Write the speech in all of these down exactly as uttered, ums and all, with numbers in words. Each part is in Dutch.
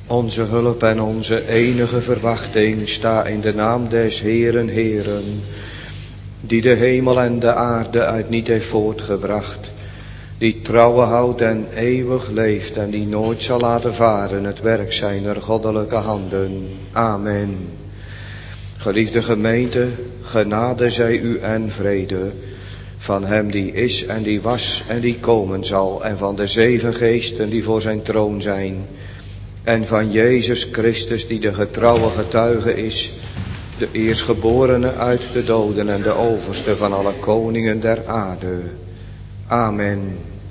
Onze hulp en onze enige verwachting sta in de naam des Heeren Heeren, die de hemel en de aarde uit niet heeft voortgebracht, die trouwe houdt en eeuwig leeft en die nooit zal laten varen het werk zijner goddelijke handen. Amen. Geliefde gemeente, genade zij u en vrede van hem die is en die was en die komen zal, en van de zeven geesten die voor zijn troon zijn, en van Jezus Christus die de getrouwe getuige is, de eerstgeborene uit de doden en de overste van alle koningen der aarde. Amen.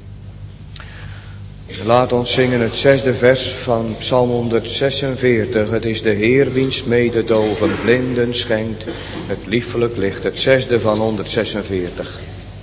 Laat ons zingen het zesde vers van Psalm honderdzesenveertig. Het is de Heer wiens mededogen blinden schenkt het liefelijk licht. Het zesde van honderdzesenveertig.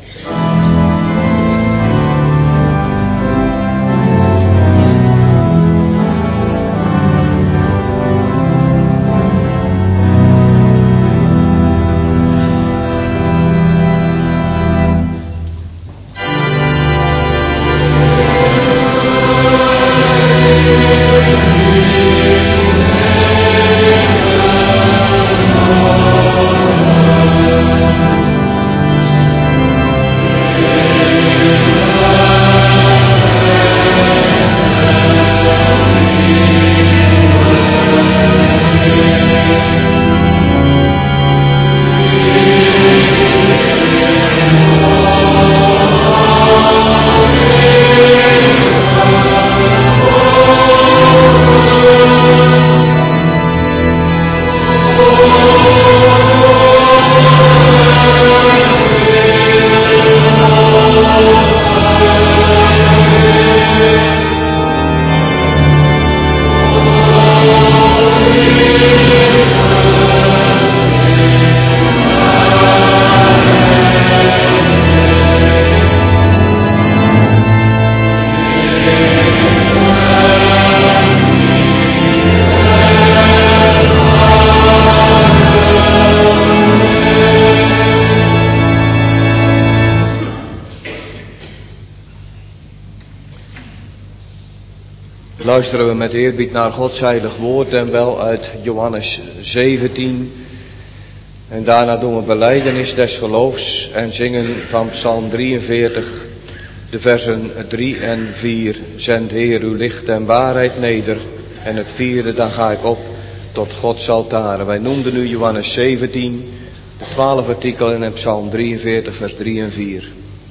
Luisteren we met eerbied naar Gods heilig woord en wel uit Johannes zeventien. En daarna doen we belijdenis des geloofs en zingen van Psalm drieënveertig, de versen drie en vier. Zend Heer uw licht en waarheid neder. En het vierde, dan ga ik op tot Gods altaren. Wij noemden nu Johannes zeventien, de twaalf artikelen en Psalm drieënveertig, vers drie en vier.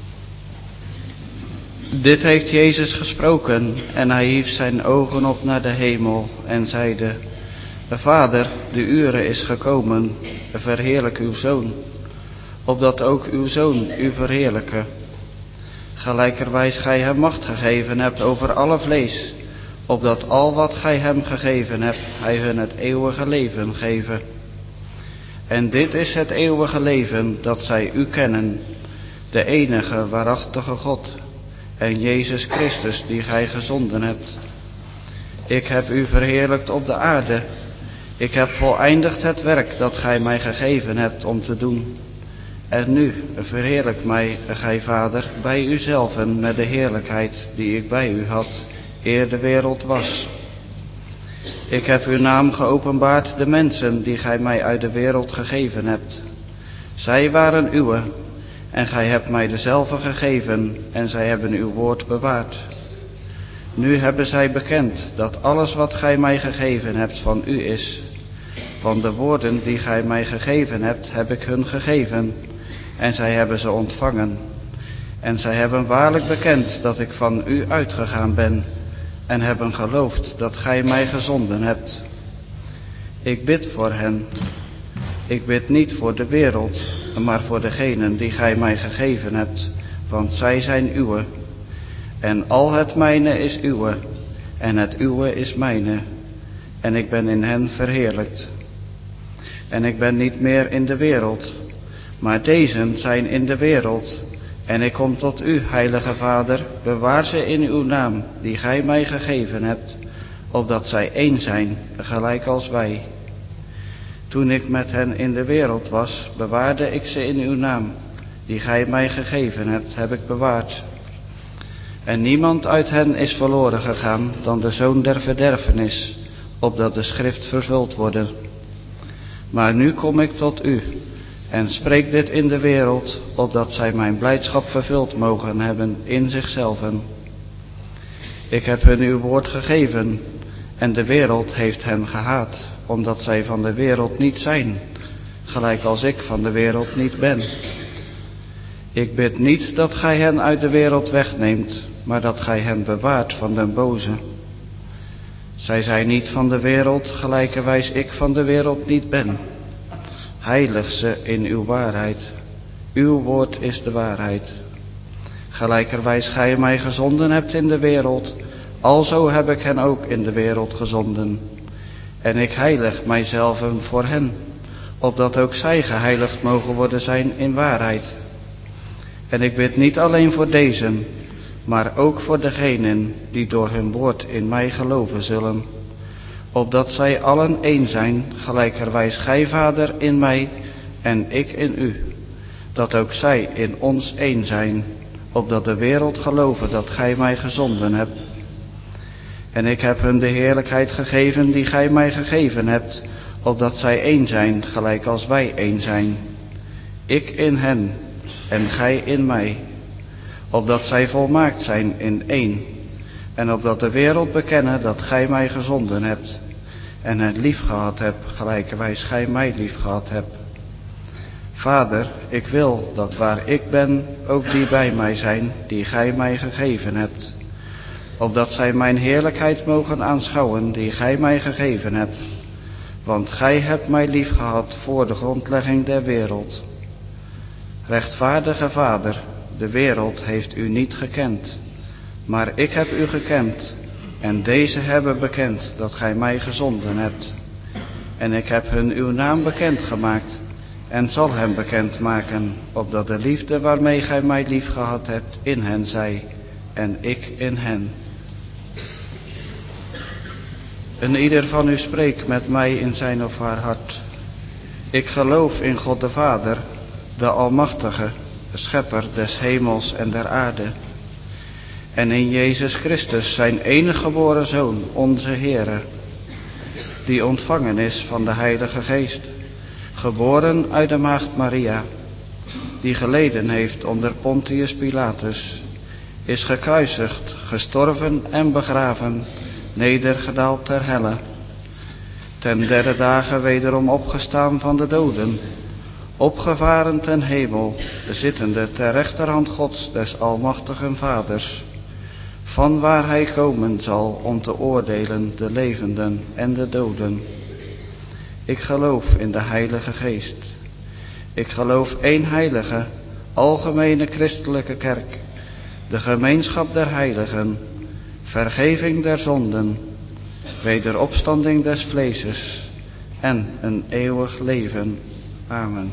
Dit heeft Jezus gesproken en hij hief zijn ogen op naar de hemel en zeide: Vader, de ure is gekomen, verheerlijk uw Zoon, opdat ook uw Zoon u verheerlijke. Gelijkerwijs gij hem macht gegeven hebt over alle vlees, opdat al wat gij hem gegeven hebt, hij hun het eeuwige leven geven. En dit is het eeuwige leven, dat zij u kennen, de enige waarachtige God, en Jezus Christus die gij gezonden hebt. Ik heb u verheerlijkt op de aarde. Ik heb voleindigd het werk dat gij mij gegeven hebt om te doen. En nu verheerlijk mij, gij Vader, bij uzelven met de heerlijkheid die ik bij u had, eer de wereld was. Ik heb uw naam geopenbaard de mensen die gij mij uit de wereld gegeven hebt. Zij waren uwe, en gij hebt mij dezelfde gegeven, en zij hebben uw woord bewaard. Nu hebben zij bekend dat alles wat gij mij gegeven hebt van u is. Want de woorden die gij mij gegeven hebt, heb ik hun gegeven, en zij hebben ze ontvangen. En zij hebben waarlijk bekend dat ik van u uitgegaan ben, en hebben geloofd dat gij mij gezonden hebt. Ik bid voor hen. Ik bid niet voor de wereld, maar voor degenen die gij mij gegeven hebt, want zij zijn uwe. En al het mijne is uwe, en het uwe is mijne, en ik ben in hen verheerlijkt. En ik ben niet meer in de wereld, maar dezen zijn in de wereld. En ik kom tot u, heilige Vader, bewaar ze in uw naam, die gij mij gegeven hebt, opdat zij één zijn, gelijk als wij. Toen ik met hen in de wereld was, bewaarde ik ze in uw naam, die gij mij gegeven hebt, heb ik bewaard. En niemand uit hen is verloren gegaan dan de zoon der verderfenis, opdat de schrift vervuld worden. Maar nu kom ik tot u en spreek dit in de wereld, opdat zij mijn blijdschap vervuld mogen hebben in zichzelven. Ik heb hun uw woord gegeven en de wereld heeft hen gehaat, omdat zij van de wereld niet zijn, gelijk als ik van de wereld niet ben. Ik bid niet dat gij hen uit de wereld wegneemt, maar dat gij hen bewaart van den boze. Zij zijn niet van de wereld, gelijkerwijs ik van de wereld niet ben. Heilig ze in uw waarheid. Uw woord is de waarheid. Gelijkerwijs gij mij gezonden hebt in de wereld, alzo heb ik hen ook in de wereld gezonden. En ik heilig mijzelven voor hen, opdat ook zij geheiligd mogen worden zijn in waarheid. En ik bid niet alleen voor deze, maar ook voor degenen die door hun woord in mij geloven zullen, opdat zij allen één zijn, gelijkerwijs gij, Vader, in mij en ik in u, dat ook zij in ons één zijn, opdat de wereld geloven dat gij mij gezonden hebt. En ik heb hun de heerlijkheid gegeven die gij mij gegeven hebt, opdat zij één zijn, gelijk als wij één zijn. Ik in hen en gij in mij, opdat zij volmaakt zijn in één, en opdat de wereld bekennen dat gij mij gezonden hebt, en hen lief gehad hebt, gelijkerwijs gij mij lief gehad hebt. Vader, ik wil dat waar ik ben, ook die bij mij zijn, die gij mij gegeven hebt, opdat zij mijn heerlijkheid mogen aanschouwen, die gij mij gegeven hebt. Want gij hebt mij lief gehad voor de grondlegging der wereld. Rechtvaardige Vader, de wereld heeft u niet gekend, maar ik heb u gekend, en deze hebben bekend dat gij mij gezonden hebt. En ik heb hun uw naam bekendgemaakt, en zal hem bekendmaken, opdat de liefde waarmee gij mij lief gehad hebt in hen zij, en ik in hen. En ieder van u spreekt met mij in zijn of haar hart. Ik geloof in God de Vader, de Almachtige, de Schepper des hemels en der aarde. En in Jezus Christus, zijn enige geboren Zoon, onze Heere, die ontvangen is van de Heilige Geest, geboren uit de maagd Maria, die geleden heeft onder Pontius Pilatus, is gekruisigd, gestorven en begraven, nedergedaald ter helle, ten derde dagen wederom opgestaan van de doden, opgevaren ten hemel, zittende ter rechterhand Gods des almachtigen Vaders, van waar hij komen zal om te oordelen de levenden en de doden. Ik geloof in de Heilige Geest. Ik geloof één heilige, algemene christelijke kerk, de gemeenschap der heiligen, vergeving der zonden, wederopstanding des vleeses en een eeuwig leven. Amen.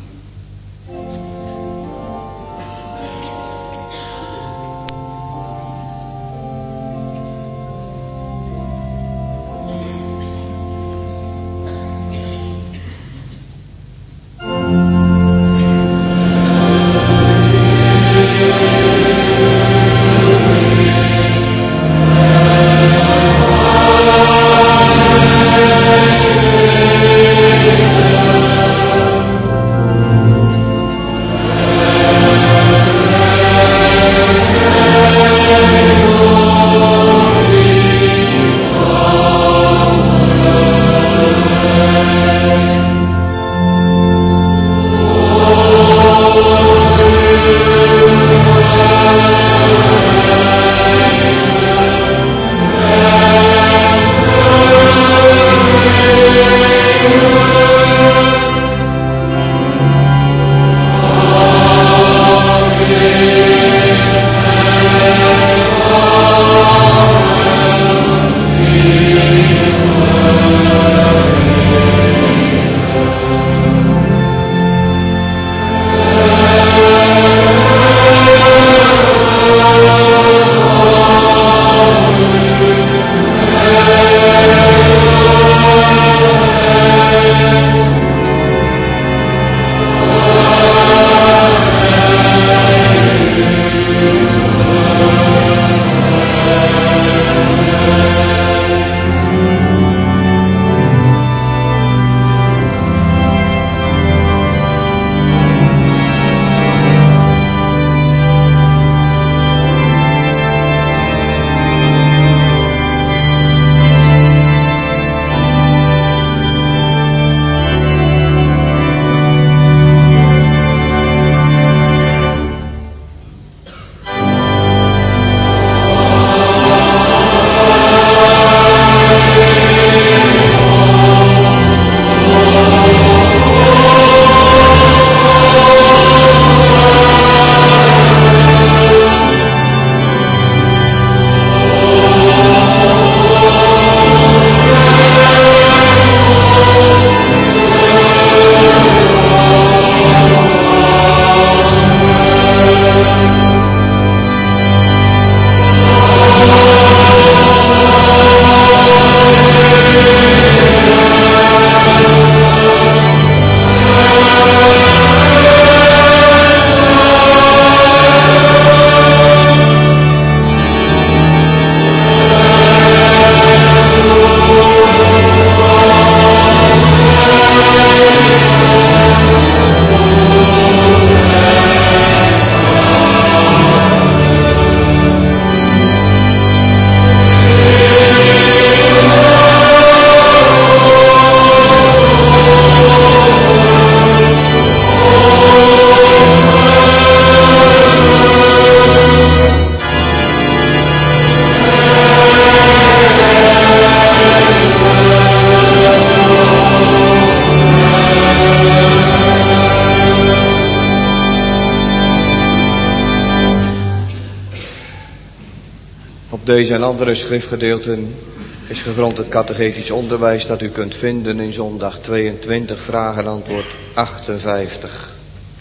deze en andere schriftgedeelten is gegrond het catechetisch onderwijs dat u kunt vinden in zondag tweeëntwintig, vraag en antwoord achtenvijftig.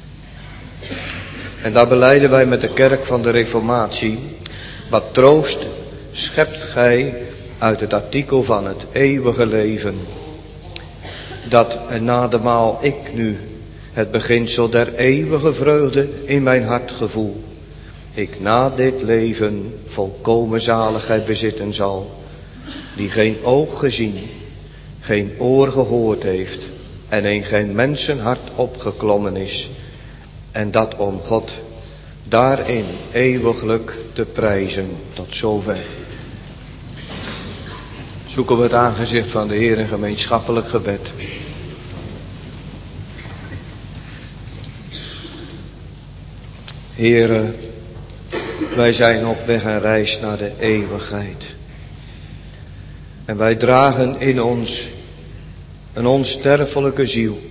En daar belijden wij met de kerk van de Reformatie: wat troost schept gij uit het artikel van het eeuwige leven, dat na de maal ik nu het beginsel der eeuwige vreugde in mijn hart gevoel, ik na dit leven volkomen zaligheid bezitten zal, die geen oog gezien, geen oor gehoord heeft en in geen mensenhart opgeklommen is, en dat om God daarin eeuwiglijk te prijzen. Tot zover. Zoeken we het aangezicht van de Heer in gemeenschappelijk gebed. Heere, wij zijn op weg en reis naar de eeuwigheid. En wij dragen in ons een onsterfelijke ziel.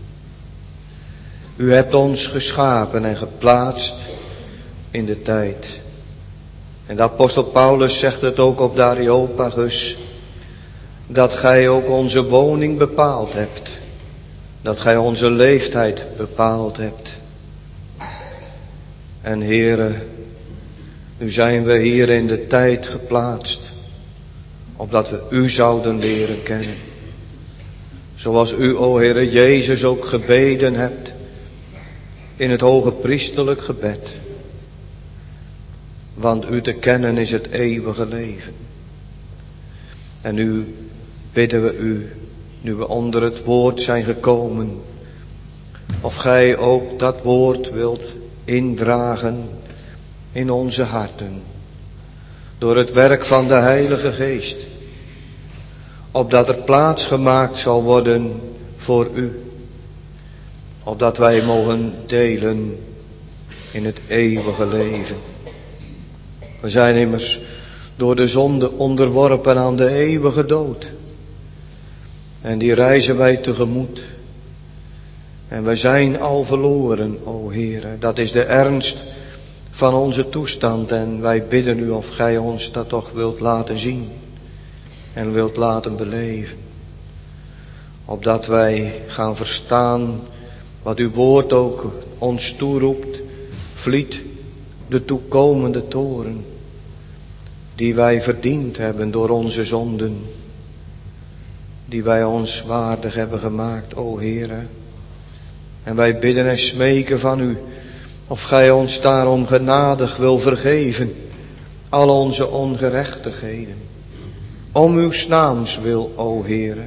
U hebt ons geschapen en geplaatst in de tijd. En de apostel Paulus zegt het ook op de Areopagus, dat gij ook onze woning bepaald hebt. Dat gij onze leeftijd bepaald hebt. En Heere, nu zijn we hier in de tijd geplaatst, opdat we u zouden leren kennen. Zoals u, o Heere Jezus, ook gebeden hebt in het hoge priesterlijk gebed. Want u te kennen is het eeuwige leven. En nu bidden we u, nu we onder het woord zijn gekomen, of gij ook dat woord wilt indragen in onze harten, door het werk van de Heilige Geest, opdat er plaats gemaakt zal worden voor u, opdat wij mogen delen in het eeuwige leven. We zijn immers door de zonde onderworpen aan de eeuwige dood. En die reizen wij tegemoet. En wij zijn al verloren, o Heere. Dat is de ernst van onze toestand. En wij bidden u of gij ons dat toch wilt laten zien. En wilt laten beleven. Opdat wij gaan verstaan wat uw woord ook ons toeroept. Vliet de toekomende toren, die wij verdiend hebben door onze zonden, die wij ons waardig hebben gemaakt, o Heere. En wij bidden en smeken van u, of gij ons daarom genadig wil vergeven, al onze ongerechtigheden, om uw naams wil, o Heere,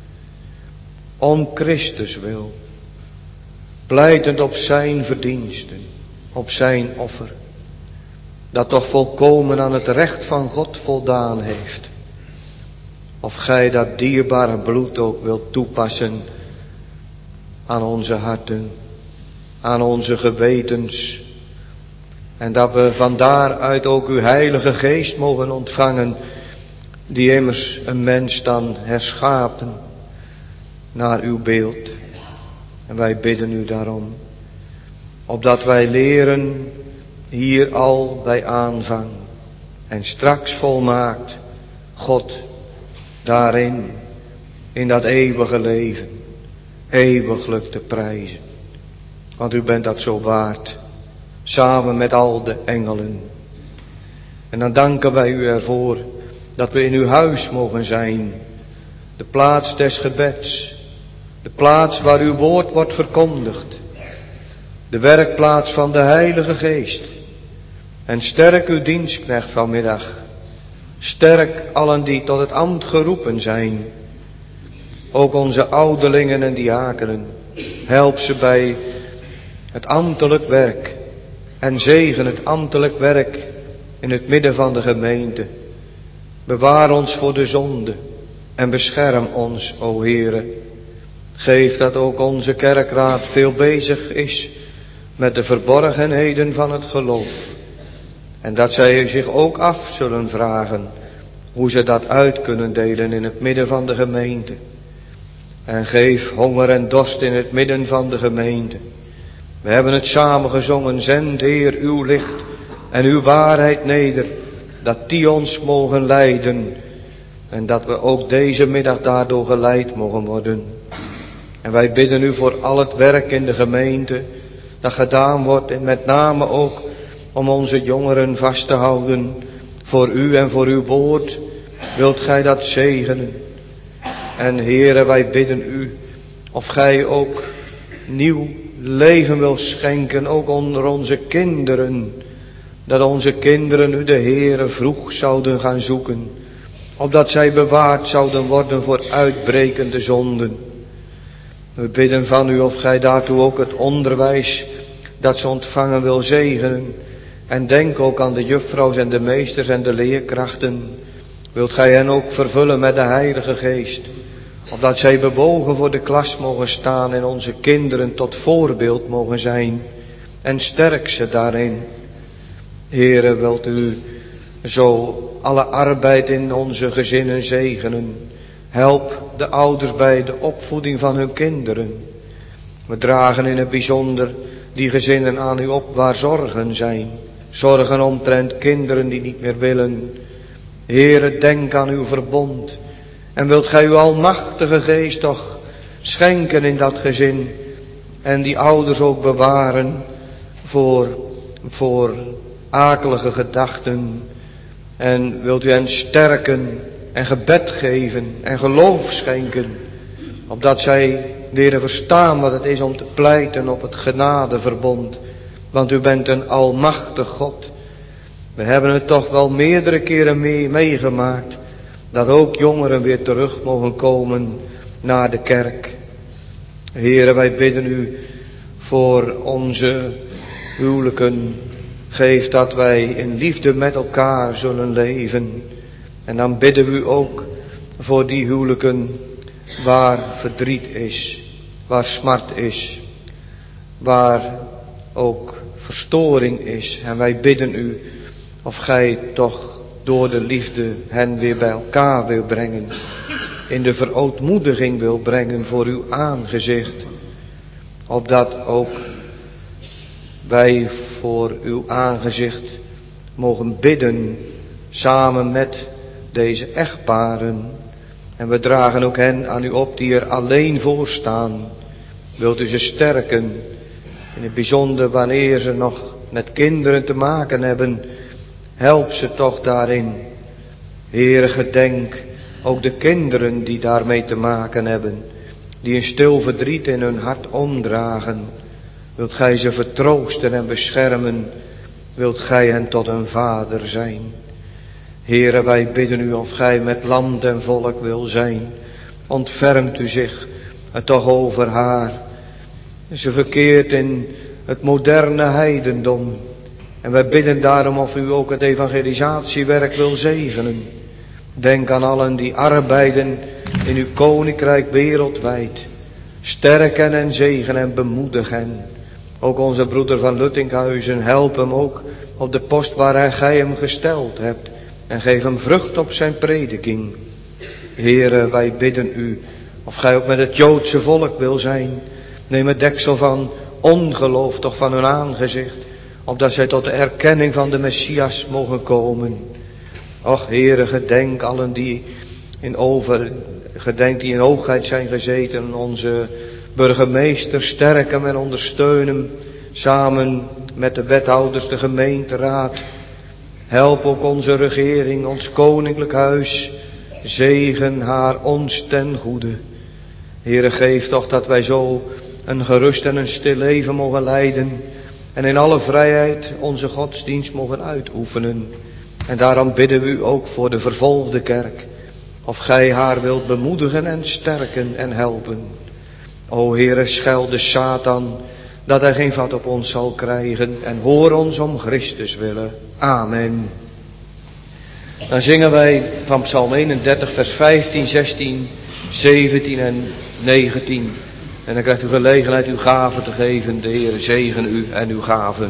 om Christus wil, pleitend op zijn verdiensten, op zijn offer, dat toch volkomen aan het recht van God voldaan heeft. Of gij dat dierbare bloed ook wilt toepassen aan onze harten, aan onze gewetens, en dat we van daaruit ook uw Heilige Geest mogen ontvangen, die immers een mens dan herschapen naar uw beeld. En wij bidden u daarom, opdat wij leren hier al bij aanvang en straks volmaakt God daarin, in dat eeuwige leven, eeuwiglijk te prijzen. Want u bent dat zo waard, samen met al de engelen. En dan danken wij u ervoor dat we in uw huis mogen zijn, de plaats des gebeds, de plaats waar uw woord wordt verkondigd, de werkplaats van de Heilige Geest. En sterk uw dienstknecht vanmiddag, sterk allen die tot het ambt geroepen zijn, ook onze ouderlingen en diakenen, help ze bij het ambtelijk werk en zegen het ambtelijk werk in het midden van de gemeente. Bewaar ons voor de zonde en bescherm ons, o Heere. Geef dat ook onze kerkraad veel bezig is met de verborgenheden van het geloof. En dat zij zich ook af zullen vragen hoe ze dat uit kunnen delen in het midden van de gemeente. En geef honger en dorst in het midden van de gemeente. We hebben het samen gezongen, zend Heer uw licht en uw waarheid neder dat die ons mogen leiden en dat we ook deze middag daardoor geleid mogen worden. En wij bidden u voor al het werk in de gemeente dat gedaan wordt en met name ook om onze jongeren vast te houden voor u en voor uw woord. Wilt gij dat zegenen? En Heere, wij bidden u of gij ook nieuw leven wil schenken, ook onder onze kinderen. Dat onze kinderen u de Heere vroeg zouden gaan zoeken, opdat zij bewaard zouden worden voor uitbrekende zonden. We bidden van u of gij daartoe ook het onderwijs dat ze ontvangen wil zegenen. En denk ook aan de juffrouws en de meesters en de leerkrachten. Wilt gij hen ook vervullen met de Heilige Geest, opdat zij bewogen voor de klas mogen staan en onze kinderen tot voorbeeld mogen zijn. En sterk ze daarin. Heere, wilt u zo alle arbeid in onze gezinnen zegenen. Help de ouders bij de opvoeding van hun kinderen. We dragen in het bijzonder die gezinnen aan u op waar zorgen zijn. Zorgen omtrent kinderen die niet meer willen. Heere, denk aan uw verbond. En wilt gij uw almachtige geest toch schenken in dat gezin. En die ouders ook bewaren voor, voor akelige gedachten. En wilt u hen sterken en gebed geven en geloof schenken. Opdat zij leren verstaan wat het is om te pleiten op het genadeverbond. Want u bent een almachtig God. We hebben het toch wel meerdere keren mee, meegemaakt. Dat ook jongeren weer terug mogen komen naar de kerk. Heere, wij bidden u voor onze huwelijken. Geef dat wij in liefde met elkaar zullen leven. En dan bidden we u ook voor die huwelijken waar verdriet is, waar smart is, waar ook verstoring is. En wij bidden u of gij toch door de liefde hen weer bij elkaar wil brengen. In de verootmoediging wil brengen voor uw aangezicht. Opdat ook wij voor uw aangezicht mogen bidden samen met deze echtparen. En we dragen ook hen aan u op die er alleen voor staan. Wilt u ze sterken, in het bijzonder wanneer ze nog met kinderen te maken hebben. Help ze toch daarin. Heere, gedenk ook de kinderen die daarmee te maken hebben. Die een stil verdriet in hun hart omdragen. Wilt gij ze vertroosten en beschermen. Wilt gij hen tot een vader zijn. Heere, wij bidden u of gij met land en volk wil zijn. Ontfermt u zich het toch over haar. Ze verkeert in het moderne heidendom. En wij bidden daarom of u ook het evangelisatiewerk wil zegenen. Denk aan allen die arbeiden in uw koninkrijk wereldwijd. Sterk hen en zegen en bemoedig hen. Ook onze broeder van Luttinkhuizen, help hem ook op de post waar gij hem gesteld hebt. En geef hem vrucht op zijn prediking. Heere, wij bidden u of gij ook met het Joodse volk wil zijn. Neem het deksel van ongeloof toch van hun aangezicht. Opdat zij tot de erkenning van de Messias mogen komen. Och Heere, gedenk allen die in over, gedenk die in hoogheid zijn gezeten. Onze burgemeester sterken en ondersteunen. Samen met de wethouders, de gemeenteraad. Help ook onze regering, ons koninklijk huis. Zegen haar ons ten goede. Heere, geef toch dat wij zo een gerust en een stil leven mogen leiden. En in alle vrijheid onze godsdienst mogen uitoefenen. En daarom bidden we u ook voor de vervolgde kerk. Of gij haar wilt bemoedigen en sterken en helpen. O Heere, schel de Satan, dat hij geen vat op ons zal krijgen. En hoor ons om Christus willen. Amen. Dan zingen wij van Psalm eenendertig, vers vijftien, zestien, zeventien en negentien. En dan krijgt u gelegenheid uw gaven te geven. De Heere zegen u en uw gaven.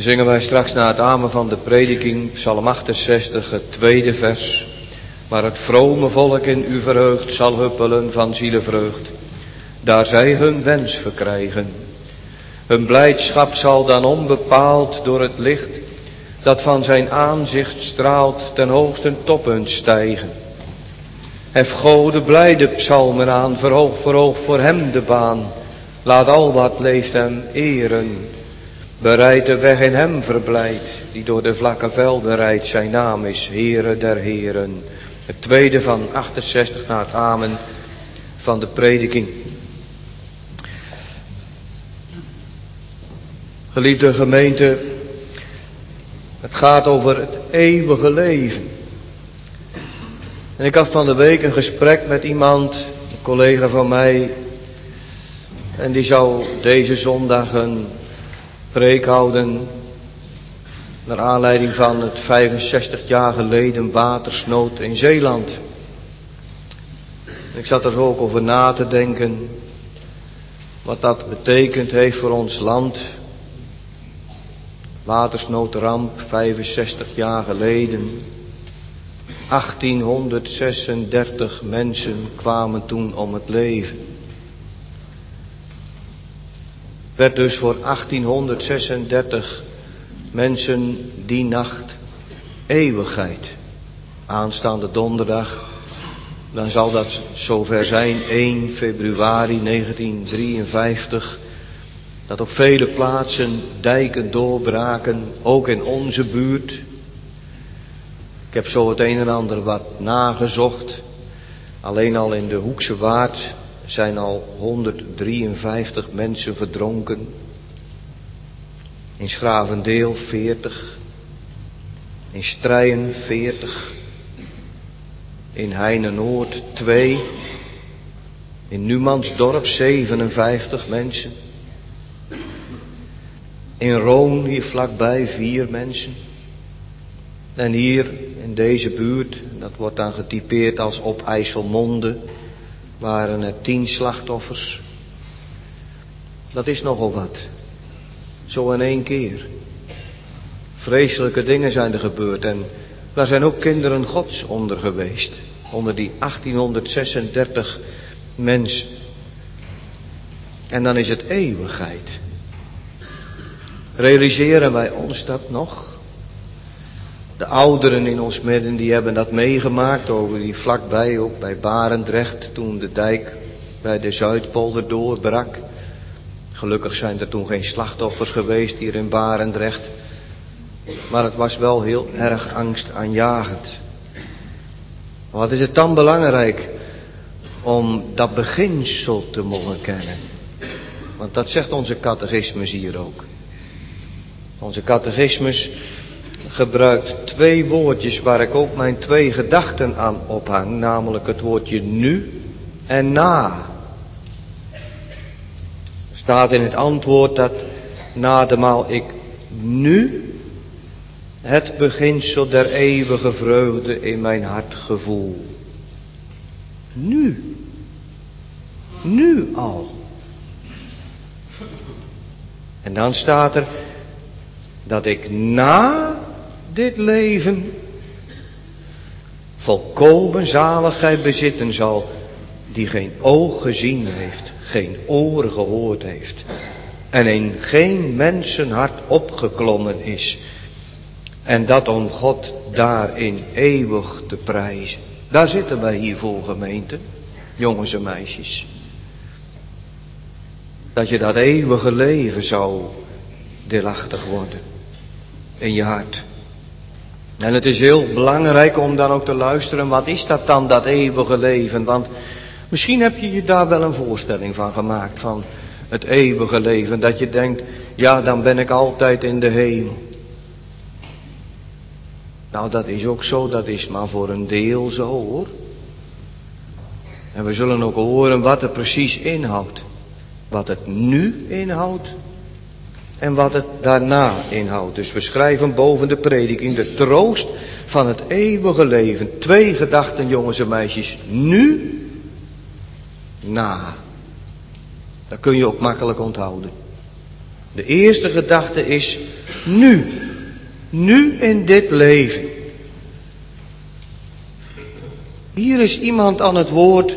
zingen wij straks na het amen van de prediking, Psalm achtenzestig, het tweede vers. Maar het vrome volk in u verheugt zal huppelen van zielevreugd, daar zij hun wens verkrijgen. Hun blijdschap zal dan onbepaald door het licht dat van zijn aanzicht straalt ten hoogste toppunt stijgen. Hef Gode blijde psalmen aan, verhoog, verhoog voor hem de baan. Laat al wat leeft hem eren. Bereid de weg in hem verblijdt, die door de vlakke velden rijdt. Zijn naam is Heere der Heren. Het tweede van achtenzestig na het amen van de prediking. Geliefde gemeente, het gaat over het eeuwige leven. En ik had van de week een gesprek met iemand, een collega van mij, en die zou deze zondag een preek houden naar aanleiding van het vijfenzestig jaar geleden watersnood in Zeeland. En ik zat er zo ook over na te denken, wat dat betekend heeft voor ons land. Watersnoodramp, vijfenzestig jaar geleden. achttienhonderdzesendertig mensen kwamen toen om het leven. Werd dus voor achttienhonderdzesendertig mensen die nacht eeuwigheid. Aanstaande donderdag, dan zal dat zover zijn, één februari negentiendrieënvijftig... dat op vele plaatsen dijken doorbraken, ook in onze buurt. Ik heb zo het een en ander wat nagezocht. Alleen al in de Hoekse Waard zijn al honderddrieënvijftig mensen verdronken. In Schravendeel veertig. In Strijen veertig. In Heine-Noord twee. In Numansdorp zevenenvijftig mensen. In Roon hier vlakbij vier mensen. En hier in deze buurt, dat wordt dan getypeerd als op IJsselmonde, waren er tien slachtoffers. Dat is nogal wat. Zo in één keer. Vreselijke dingen zijn er gebeurd en daar zijn ook kinderen Gods onder geweest. Onder die achttienhonderdzesendertig mensen. En dan is het eeuwigheid. Realiseren wij ons dat nog? De ouderen in ons midden die hebben dat meegemaakt, over die vlakbij ook bij Barendrecht, toen de dijk bij de Zuidpolder doorbrak. Gelukkig zijn er toen geen slachtoffers geweest hier in Barendrecht, maar het was wel heel erg angstaanjagend. Wat is het dan belangrijk om dat beginsel te mogen kennen? Want dat zegt onze catechismus hier ook. Onze catechismus gebruikt twee woordjes waar ik ook mijn twee gedachten aan ophang, namelijk het woordje nu en na. Er staat in het antwoord dat nademaal ik nu het beginsel der eeuwige vreugde in mijn hart gevoel. Nu. Nu al. En dan staat er dat ik na dit leven volkomen zaligheid bezitten zal, die geen oog gezien heeft, geen oor gehoord heeft en in geen mensenhart opgeklommen is. En dat om God daarin eeuwig te prijzen. Daar zitten wij hier voor, gemeente, jongens en meisjes. Dat je dat eeuwige leven zou deelachtig worden in je hart. En het is heel belangrijk om dan ook te luisteren, wat is dat dan, dat eeuwige leven? Want misschien heb je je daar wel een voorstelling van gemaakt, van het eeuwige leven. Dat je denkt, ja, dan ben ik altijd in de hemel. Nou, dat is ook zo, dat is maar voor een deel zo, hoor. En we zullen ook horen wat het precies inhoudt. Wat het nu inhoudt en wat het daarna inhoudt. Dus we schrijven boven de prediking de troost van het eeuwige leven. Twee gedachten, jongens en meisjes. Nu, na. Dat kun je ook makkelijk onthouden. De eerste gedachte is Nu. Nu in dit leven. Hier is iemand aan het woord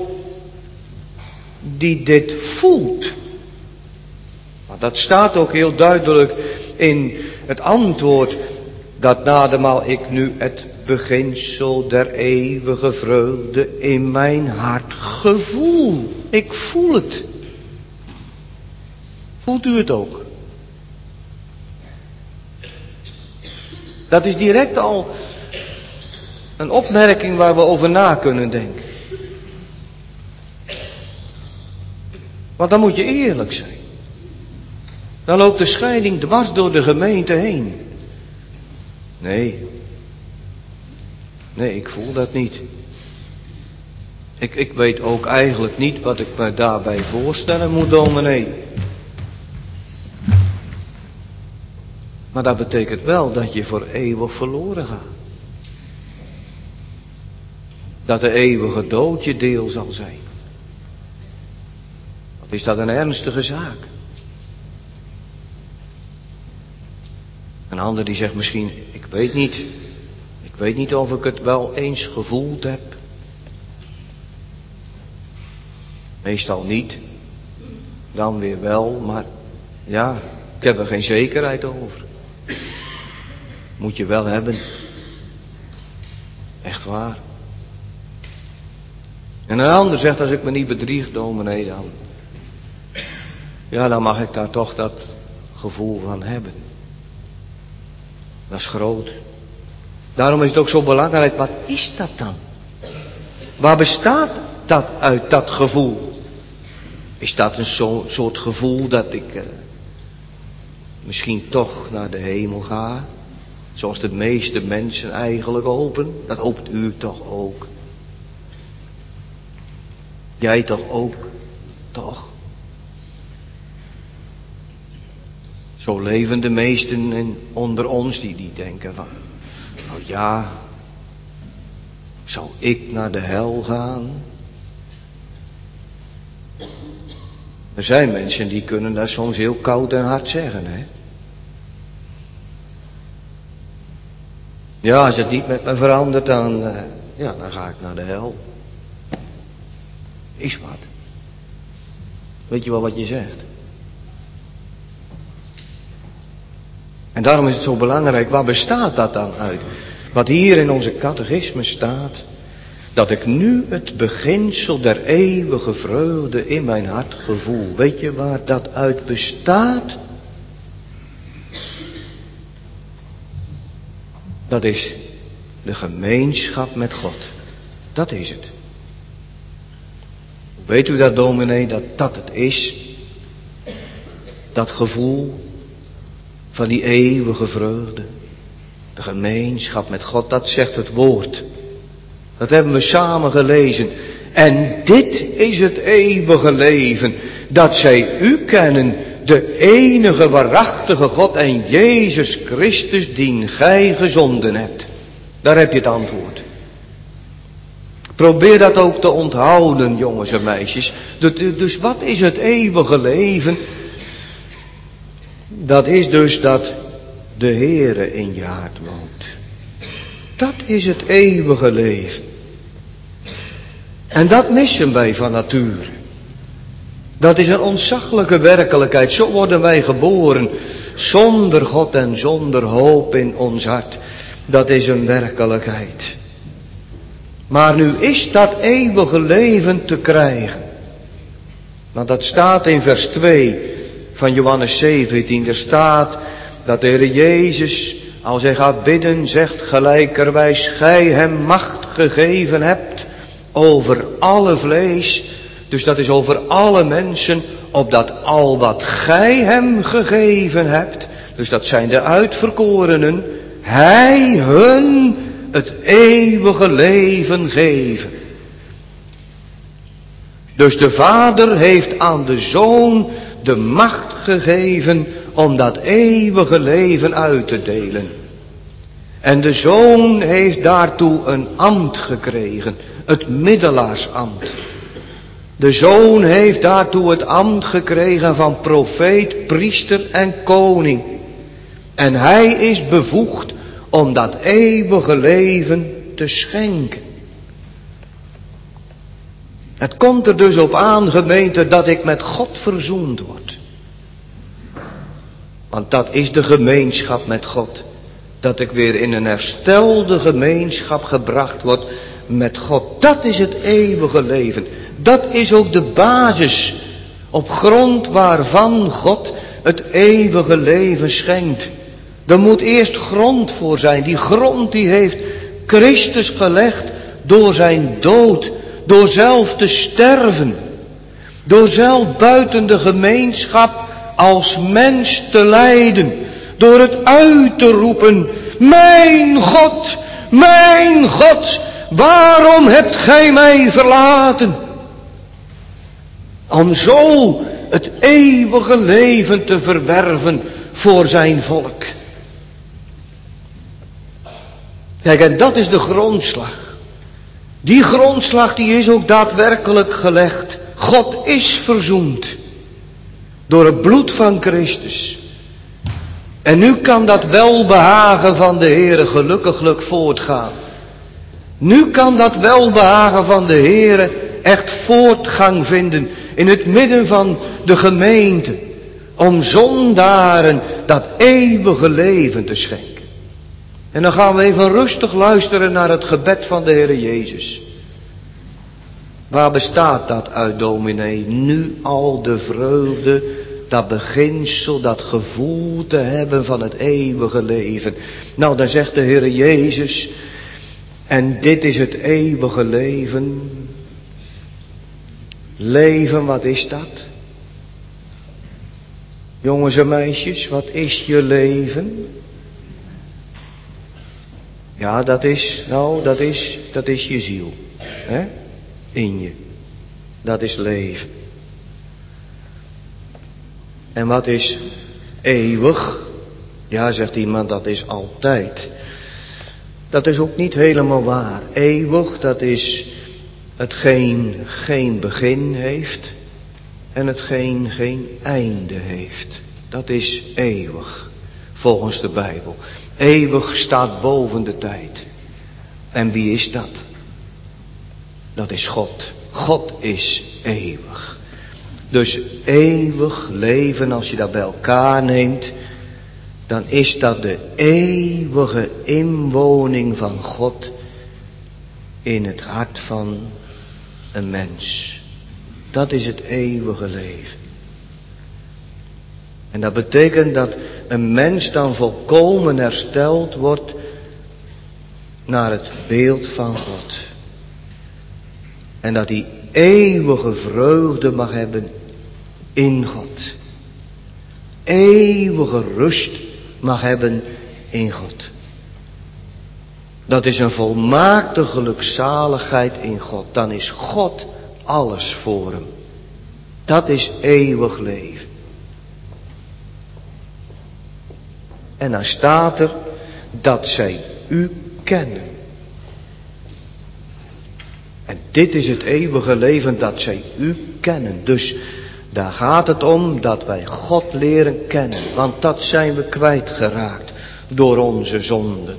die dit voelt. Maar dat staat ook heel duidelijk in het antwoord dat nademaal ik nu het beginsel der eeuwige vreugde in mijn hart gevoel. Ik voel het. Voelt u het ook? Dat is direct al een opmerking waar we over na kunnen denken. Want dan moet je eerlijk zijn. Dan loopt de scheiding dwars door de gemeente heen. Nee. Nee, ik voel dat niet. Ik, ik weet ook eigenlijk niet wat ik me daarbij voorstellen moet, dominee. Maar dat betekent wel dat je voor eeuwig verloren gaat. Dat de eeuwige dood je deel zal zijn. Wat is dat een ernstige zaak? Een ander die zegt misschien, ik weet niet. Ik weet niet of ik het wel eens gevoeld heb. Meestal niet. Dan weer wel, maar ja, ik heb er geen zekerheid over. Moet je wel hebben. Echt waar. En een ander zegt, als ik me niet bedrieg, dominee, dan... Ja, dan mag ik daar toch dat gevoel van hebben. Dat is groot. Daarom is het ook zo belangrijk, wat is dat dan? Waar bestaat dat uit, dat gevoel? Is dat een zo, soort gevoel dat ik eh, misschien toch naar de hemel ga? Zoals de meeste mensen eigenlijk hopen. Dat hoopt u toch ook. Jij toch ook, toch? Zo leven de meesten onder ons die, die denken van, nou ja, zou ik naar de hel gaan? Er zijn mensen die kunnen dat soms heel koud en hard zeggen, hè? Ja, als het niet met me verandert, dan, uh, ja, dan ga ik naar de hel. Is wat. Weet je wel wat je zegt? En daarom is het zo belangrijk, waar bestaat dat dan uit? Wat hier in onze catechisme staat, dat ik nu het beginsel der eeuwige vreugde in mijn hart gevoel. Weet je waar dat uit bestaat? Dat is de gemeenschap met God. Dat is het. Weet u dat, dominee, dat dat het is? Dat gevoel van die eeuwige vreugde. De gemeenschap met God, dat zegt het woord. Dat hebben we samen gelezen. En dit is het eeuwige leven. Dat zij u kennen, de enige waarachtige God en Jezus Christus, dien gij gezonden hebt. Daar heb je het antwoord. Probeer dat ook te onthouden, jongens en meisjes. Dus wat is het eeuwige leven? Dat is dus dat de Heere in je hart woont. Dat is het eeuwige leven. En dat missen wij van nature. Dat is een ontzaglijke werkelijkheid. Zo worden wij geboren. Zonder God en zonder hoop in ons hart. Dat is een werkelijkheid. Maar nu is dat eeuwige leven te krijgen. Want dat staat in vers twee van Johannes zeventien. Er staat dat de Heer Jezus, als hij gaat bidden, zegt gelijkerwijs, gij hem macht gegeven hebt over alle vlees. Dus dat is over alle mensen, opdat al wat gij hem gegeven hebt, dus dat zijn de uitverkorenen, hij hun het eeuwige leven geven. Dus de Vader heeft aan de Zoon de macht gegeven om dat eeuwige leven uit te delen. En de Zoon heeft daartoe een ambt gekregen, het middelaarsambt. De Zoon heeft daartoe het ambt gekregen van profeet, priester en koning. En hij is bevoegd om dat eeuwige leven te schenken. Het komt er dus op aan, gemeente, dat ik met God verzoend word. Want dat is de gemeenschap met God. Dat ik weer in een herstelde gemeenschap gebracht word met God. Dat is het eeuwige leven. Dat is ook de basis op grond waarvan God het eeuwige leven schenkt. Er moet eerst grond voor zijn. Die grond die heeft Christus gelegd door zijn dood. Door zelf te sterven. Door zelf buiten de gemeenschap als mens te lijden. Door het uit te roepen. Mijn God, mijn God, waarom hebt gij mij verlaten? Om zo het eeuwige leven te verwerven voor zijn volk. Kijk, en dat is de grondslag. Die grondslag die is ook daadwerkelijk gelegd. God is verzoend. Door het bloed van Christus. En nu kan dat welbehagen van de Heere gelukkiglijk voortgaan. Nu kan dat welbehagen van de Heere echt voortgang vinden in het midden van de gemeente. Om zondaren dat eeuwige leven te schenken. En dan gaan we even rustig luisteren naar het gebed van de Heere Jezus. Waar bestaat dat uit, dominee? Nu al de vreugde, dat beginsel, dat gevoel te hebben van het eeuwige leven. Nou, dan zegt de Heere Jezus, en dit is het eeuwige leven. Leven, wat is dat? Jongens en meisjes, wat is je leven? Ja, dat is, nou, dat is, dat is je ziel. Hè? In je. Dat is leven. En wat is eeuwig? Ja, zegt iemand, dat is altijd. Dat is ook niet helemaal waar. Eeuwig, dat is hetgeen geen begin heeft en hetgeen geen einde heeft. Dat is eeuwig, volgens de Bijbel. Eeuwig staat boven de tijd. En wie is dat? Dat is God. God is eeuwig. Dus eeuwig leven, als je dat bij elkaar neemt, dan is dat de eeuwige inwoning van God in het hart van een mens. Dat is het eeuwige leven. En dat betekent dat een mens dan volkomen hersteld wordt naar het beeld van God. En dat hij eeuwige vreugde mag hebben in God. Eeuwige rust mag hebben in God. Dat is een volmaakte gelukzaligheid in God. Dan is God alles voor hem. Dat is eeuwig leven. En dan staat er dat zij u kennen. En dit is het eeuwige leven, dat zij u kennen. Dus daar gaat het om dat wij God leren kennen. Want dat zijn we kwijtgeraakt door onze zonden.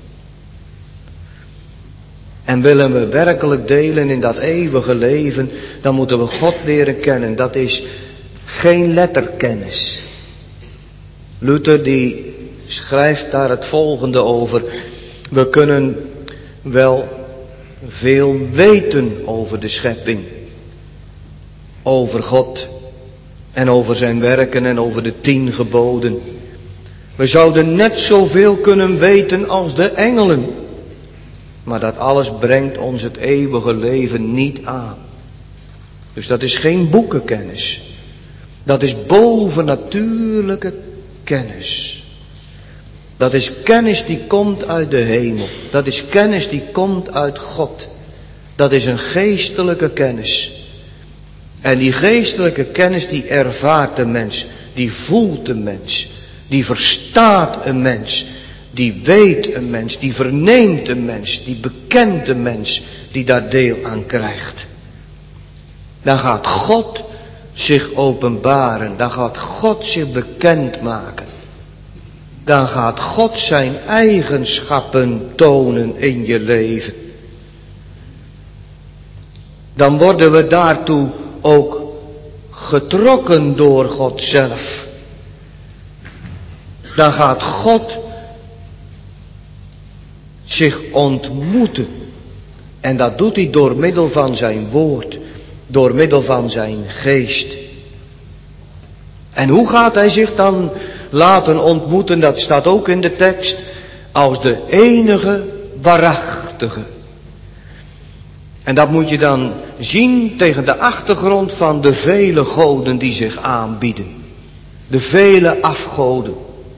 En willen we werkelijk delen in dat eeuwige leven, dan moeten we God leren kennen. Dat is geen letterkennis. Luther die schrijft daar het volgende over. We kunnen wel veel weten over de schepping. Over God. En over zijn werken en over de tien geboden. We zouden net zoveel kunnen weten als de engelen. Maar dat alles brengt ons het eeuwige leven niet aan. Dus dat is geen boekenkennis. Dat is bovennatuurlijke kennis. Dat is kennis die komt uit de hemel. Dat is kennis die komt uit God. Dat is een geestelijke kennis. En die geestelijke kennis die ervaart de mens. Die voelt de mens. Die verstaat een mens. Die weet een mens. Die verneemt een mens. Die bekent een mens. Die daar deel aan krijgt. Dan gaat God zich openbaren. Dan gaat God zich bekend maken. dan gaat God zijn eigenschappen tonen in je leven. Dan worden we daartoe ook getrokken door God zelf. Dan gaat God zich ontmoeten. En dat doet hij door middel van zijn woord, door middel van zijn geest. En hoe gaat hij zich dan laten ontmoeten? Dat staat ook in de tekst. Als de enige waarachtige. En dat moet je dan zien tegen de achtergrond van de vele goden die zich aanbieden. De vele afgoden.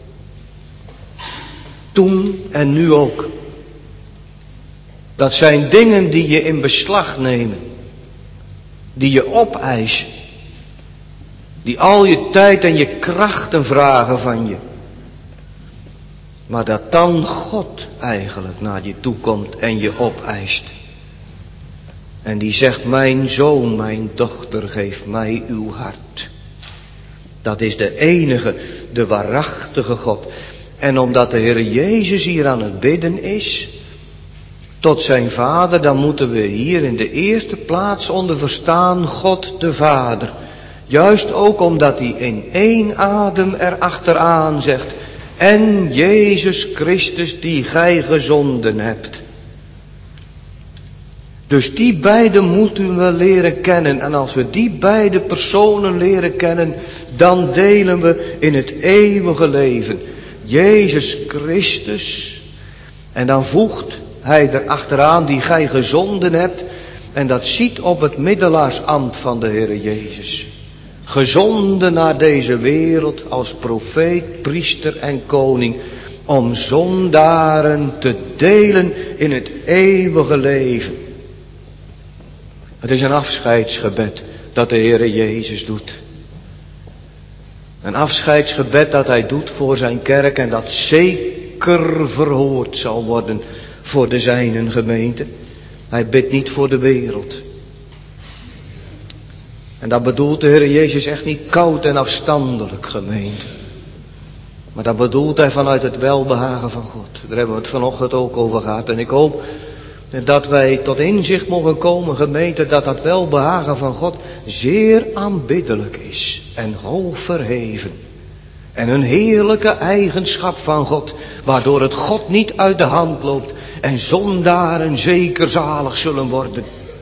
Toen en nu ook. Dat zijn dingen die je in beslag nemen. Die je opeisen. Die al je tijd en je krachten vragen van je. Maar dat dan God eigenlijk naar je toe komt en je opeist. En die zegt, mijn zoon, mijn dochter, geef mij uw hart. Dat is de enige, de waarachtige God. En omdat de Heer Jezus hier aan het bidden is, tot zijn Vader, dan moeten we hier in de eerste plaats onder verstaan God de Vader. Juist ook omdat hij in één adem erachteraan zegt, en Jezus Christus die gij gezonden hebt. Dus die beide moeten we leren kennen. En als we die beide personen leren kennen, dan delen we in het eeuwige leven. Jezus Christus. En dan voegt hij erachteraan die gij gezonden hebt. En dat ziet op het middelaarsambt van de Heer Jezus. Gezonden naar deze wereld als profeet, priester en koning. Om zondaren te delen in het eeuwige leven. Het is een afscheidsgebed dat de Heere Jezus doet. Een afscheidsgebed dat hij doet voor zijn kerk en dat zeker verhoord zal worden voor de zijnen gemeente. Hij bidt niet voor de wereld. En dat bedoelt de Heere Jezus echt niet koud en afstandelijk, gemeente. Maar dat bedoelt hij vanuit het welbehagen van God. Daar hebben we het vanochtend ook over gehad. En ik hoop dat wij tot inzicht mogen komen, gemeente, dat dat welbehagen van God zeer aanbiddelijk is en hoog verheven. En een heerlijke eigenschap van God, waardoor het God niet uit de hand loopt en zondaren zeker zalig zullen worden.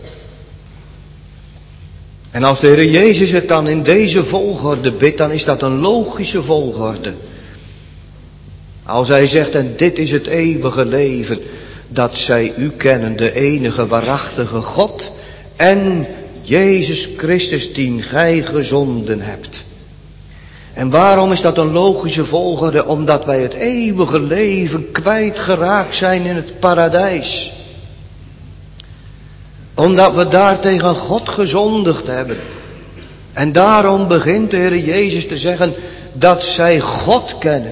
En als de Heer Jezus het dan in deze volgorde bidt, dan is dat een logische volgorde. Als hij zegt, en dit is het eeuwige leven, dat zij u kennen, de enige waarachtige God en Jezus Christus die gij gezonden hebt. En waarom is dat een logische volgorde? Omdat wij het eeuwige leven kwijtgeraakt zijn in het paradijs. Omdat we daar tegen God gezondigd hebben. En daarom begint de Heer Jezus te zeggen dat zij God kennen.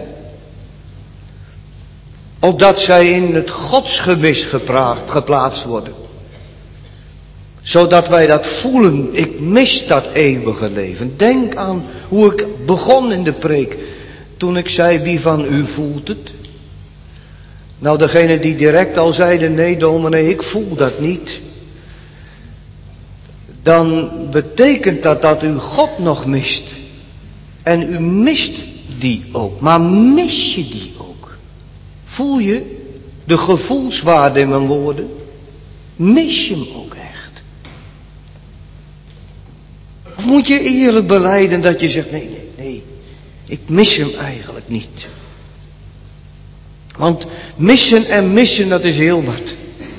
Opdat zij in het godsgemis geplaatst worden. Zodat wij dat voelen, ik mis dat eeuwige leven. Denk aan hoe ik begon in de preek. Toen ik zei, wie van u voelt het? Nou, degene die direct al zeiden, nee dominee, ik voel dat niet. Dan betekent dat dat u God nog mist. En u mist die ook. Maar mis je die ook? Voel je de gevoelswaarde in mijn woorden? Mis je hem ook echt? Of moet je eerlijk belijden dat je zegt, nee, nee, nee, ik mis hem eigenlijk niet. Want missen en missen, dat is heel wat.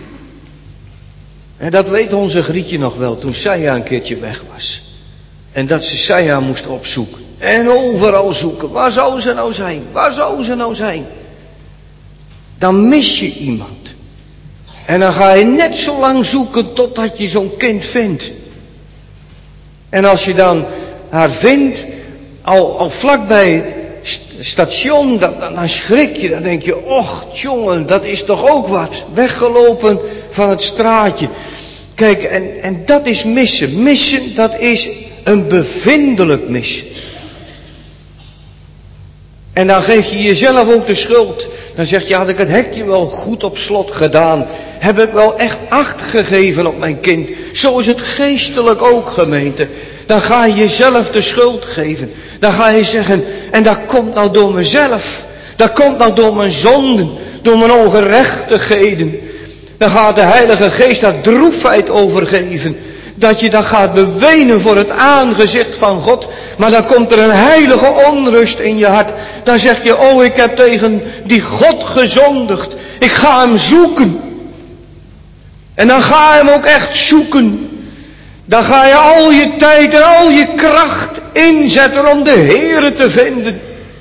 En dat weet onze Grietje nog wel, toen Saja een keertje weg was. En dat ze Saja moest opzoeken. En overal zoeken. Waar zou ze nou zijn? Waar zou ze nou zijn? Dan mis je iemand. En dan ga je net zo lang zoeken totdat je zo'n kind vindt. En als je dan haar vindt, al, al vlakbij het station, dan, dan schrik je. Dan denk je, och jongen, dat is toch ook wat. Weggelopen van het straatje. Kijk, en, en dat is missen. Missen, dat is een bevindelijk missen. En dan geef je jezelf ook de schuld. Dan zeg je, had ik het hekje wel goed op slot gedaan? Heb ik wel echt acht gegeven op mijn kind? Zo is het geestelijk ook, gemeente. Dan ga je jezelf de schuld geven. Dan ga je zeggen, en dat komt nou door mezelf. Dat komt nou door mijn zonden, door mijn ongerechtigheden. Dan gaat de Heilige Geest daar droefheid over geven. Dat je dan gaat bewenen voor het aangezicht van God. Maar dan komt er een heilige onrust in je hart. Dan zeg je, oh, ik heb tegen die God gezondigd. Ik ga hem zoeken. En dan ga je hem ook echt zoeken. Dan ga je al je tijd en al je kracht inzetten om de Heere te vinden.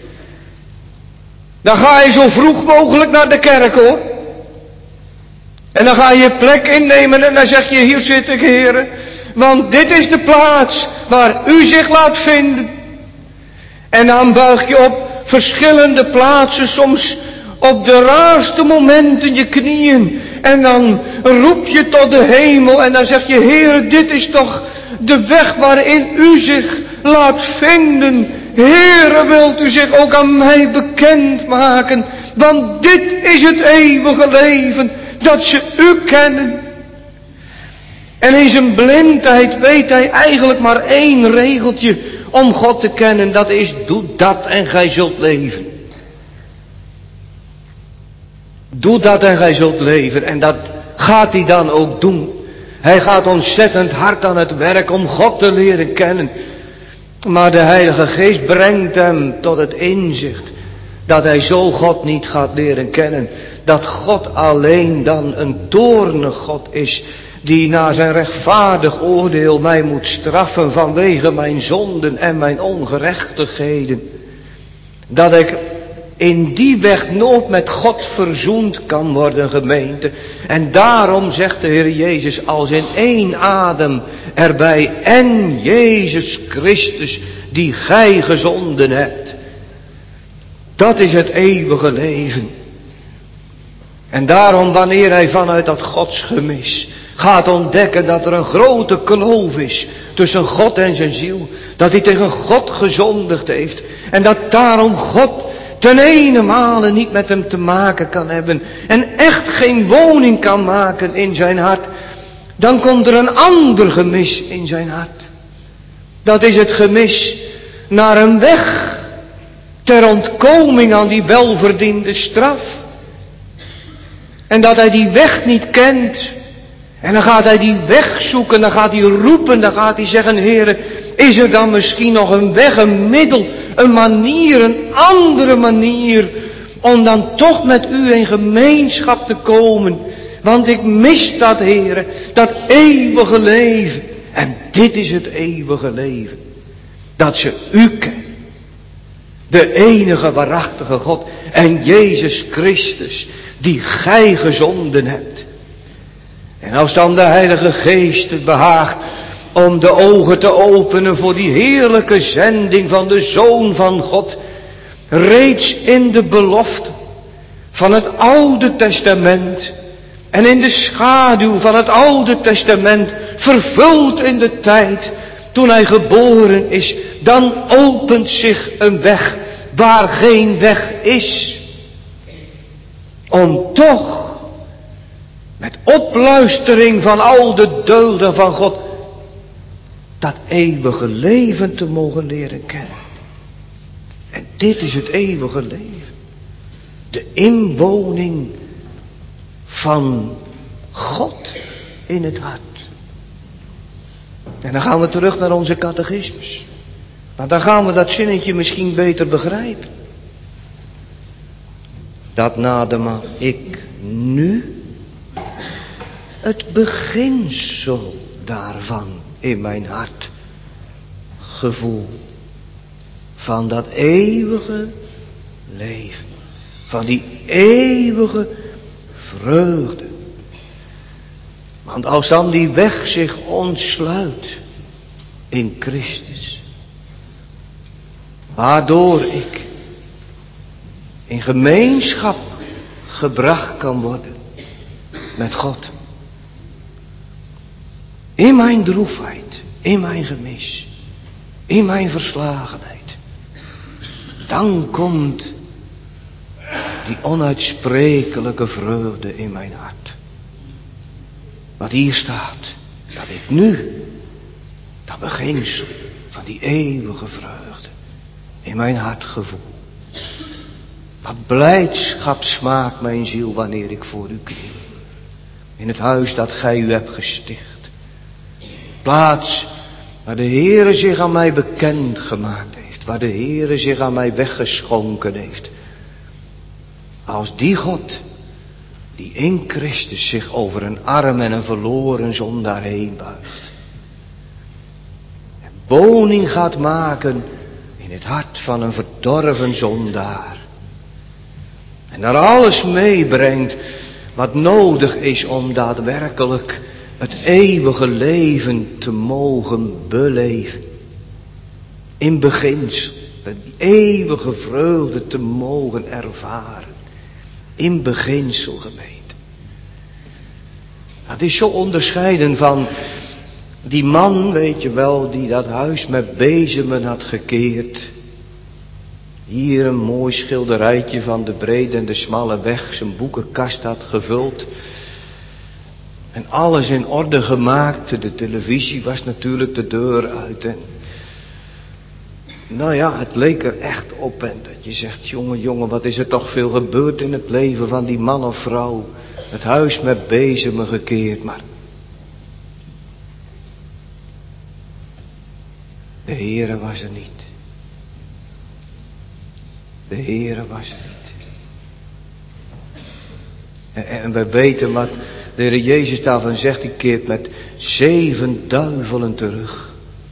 Dan ga je zo vroeg mogelijk naar de kerk, hoor. En dan ga je plek innemen en dan zeg je, hier zit ik, Heere. Want dit is de plaats waar u zich laat vinden. En dan buig je op verschillende plaatsen, soms op de raarste momenten je knieën. En dan roep je tot de hemel en dan zeg je, Heere, dit is toch de weg waarin u zich laat vinden. Heere, wilt u zich ook aan mij bekendmaken? Want dit is het eeuwige leven, dat ze u kennen. En in zijn blindheid weet hij eigenlijk maar één regeltje om God te kennen. Dat is, doe dat en gij zult leven. Doe dat en gij zult leven. En dat gaat hij dan ook doen. Hij gaat ontzettend hard aan het werk om God te leren kennen. Maar de Heilige Geest brengt hem tot het inzicht dat hij zo God niet gaat leren kennen. Dat God alleen dan een toornig God is, die na zijn rechtvaardig oordeel mij moet straffen vanwege mijn zonden en mijn ongerechtigheden. Dat ik in die weg nooit met God verzoend kan worden, gemeente. En daarom zegt de Heer Jezus als in één adem erbij, en Jezus Christus die gij gezonden hebt. Dat is het eeuwige leven. En daarom, wanneer hij vanuit dat godsgemis gaat ontdekken dat er een grote kloof is tussen God en zijn ziel, dat hij tegen God gezondigd heeft en dat daarom God ten ene male niet met hem te maken kan hebben en echt geen woning kan maken in zijn hart, dan komt er een ander gemis in zijn hart. Dat is het gemis naar een weg ter ontkoming aan die welverdiende straf. En dat hij die weg niet kent. En dan gaat hij die weg zoeken, dan gaat hij roepen, dan gaat hij zeggen, Heere, is er dan misschien nog een weg, een middel, een manier, een andere manier, om dan toch met u in gemeenschap te komen. Want ik mis dat, Heere, dat eeuwige leven. En dit is het eeuwige leven. Dat ze u kennen. De enige waarachtige God en Jezus Christus, die gij gezonden hebt. En als dan de Heilige Geest het behaagt om de ogen te openen voor die heerlijke zending van de Zoon van God, reeds in de belofte van het Oude Testament en in de schaduw van het Oude Testament, vervuld in de tijd toen hij geboren is, dan opent zich een weg waar geen weg is. Om toch met opluistering van al de deugden van God dat eeuwige leven te mogen leren kennen. En dit is het eeuwige leven. De inwoning van God in het hart. En dan gaan we terug naar onze catechismus. Want dan gaan we dat zinnetje misschien beter begrijpen. Dat nademaal ik nu het beginsel daarvan in mijn hart gevoel. Van dat eeuwige leven. Van die eeuwige vreugde. Want als dan die weg zich ontsluit in Christus, waardoor ik in gemeenschap gebracht kan worden met God. In mijn droefheid, in mijn gemis, in mijn verslagenheid. Dan komt die onuitsprekelijke vreugde in mijn hart. Wat hier staat, dat ik nu, dat beginsel van die eeuwige vreugde in mijn hart gevoel. Wat blijdschap smaakt mijn ziel wanneer ik voor u kniel. In het huis dat gij u hebt gesticht. Plaats waar de Heere zich aan mij bekend gemaakt heeft. Waar de Heere zich aan mij weggeschonken heeft. Als die God, die in Christus zich over een arm en een verloren zondaar heen buigt. En woning gaat maken in het hart van een verdorven zondaar. En daar alles meebrengt wat nodig is om daadwerkelijk het eeuwige leven te mogen beleven. In beginsel, de eeuwige vreugde te mogen ervaren. In beginsel, gemeente. Dat is zo onderscheiden van die man, weet je wel, die dat huis met bezemen had gekeerd. Hier een mooi schilderijtje van de brede en de smalle weg, zijn boekenkast had gevuld. En alles in orde gemaakt, de televisie was natuurlijk de deur uit. En nou ja, het leek er echt op en dat je zegt, jongen, jongen, wat is er toch veel gebeurd in het leven van die man of vrouw. Het huis met bezemen gekeerd, maar de Heere was er niet. De Heere was er niet. En, en we weten wat de Heer Jezus daarvan zegt, die keert met zeven duivelen terug.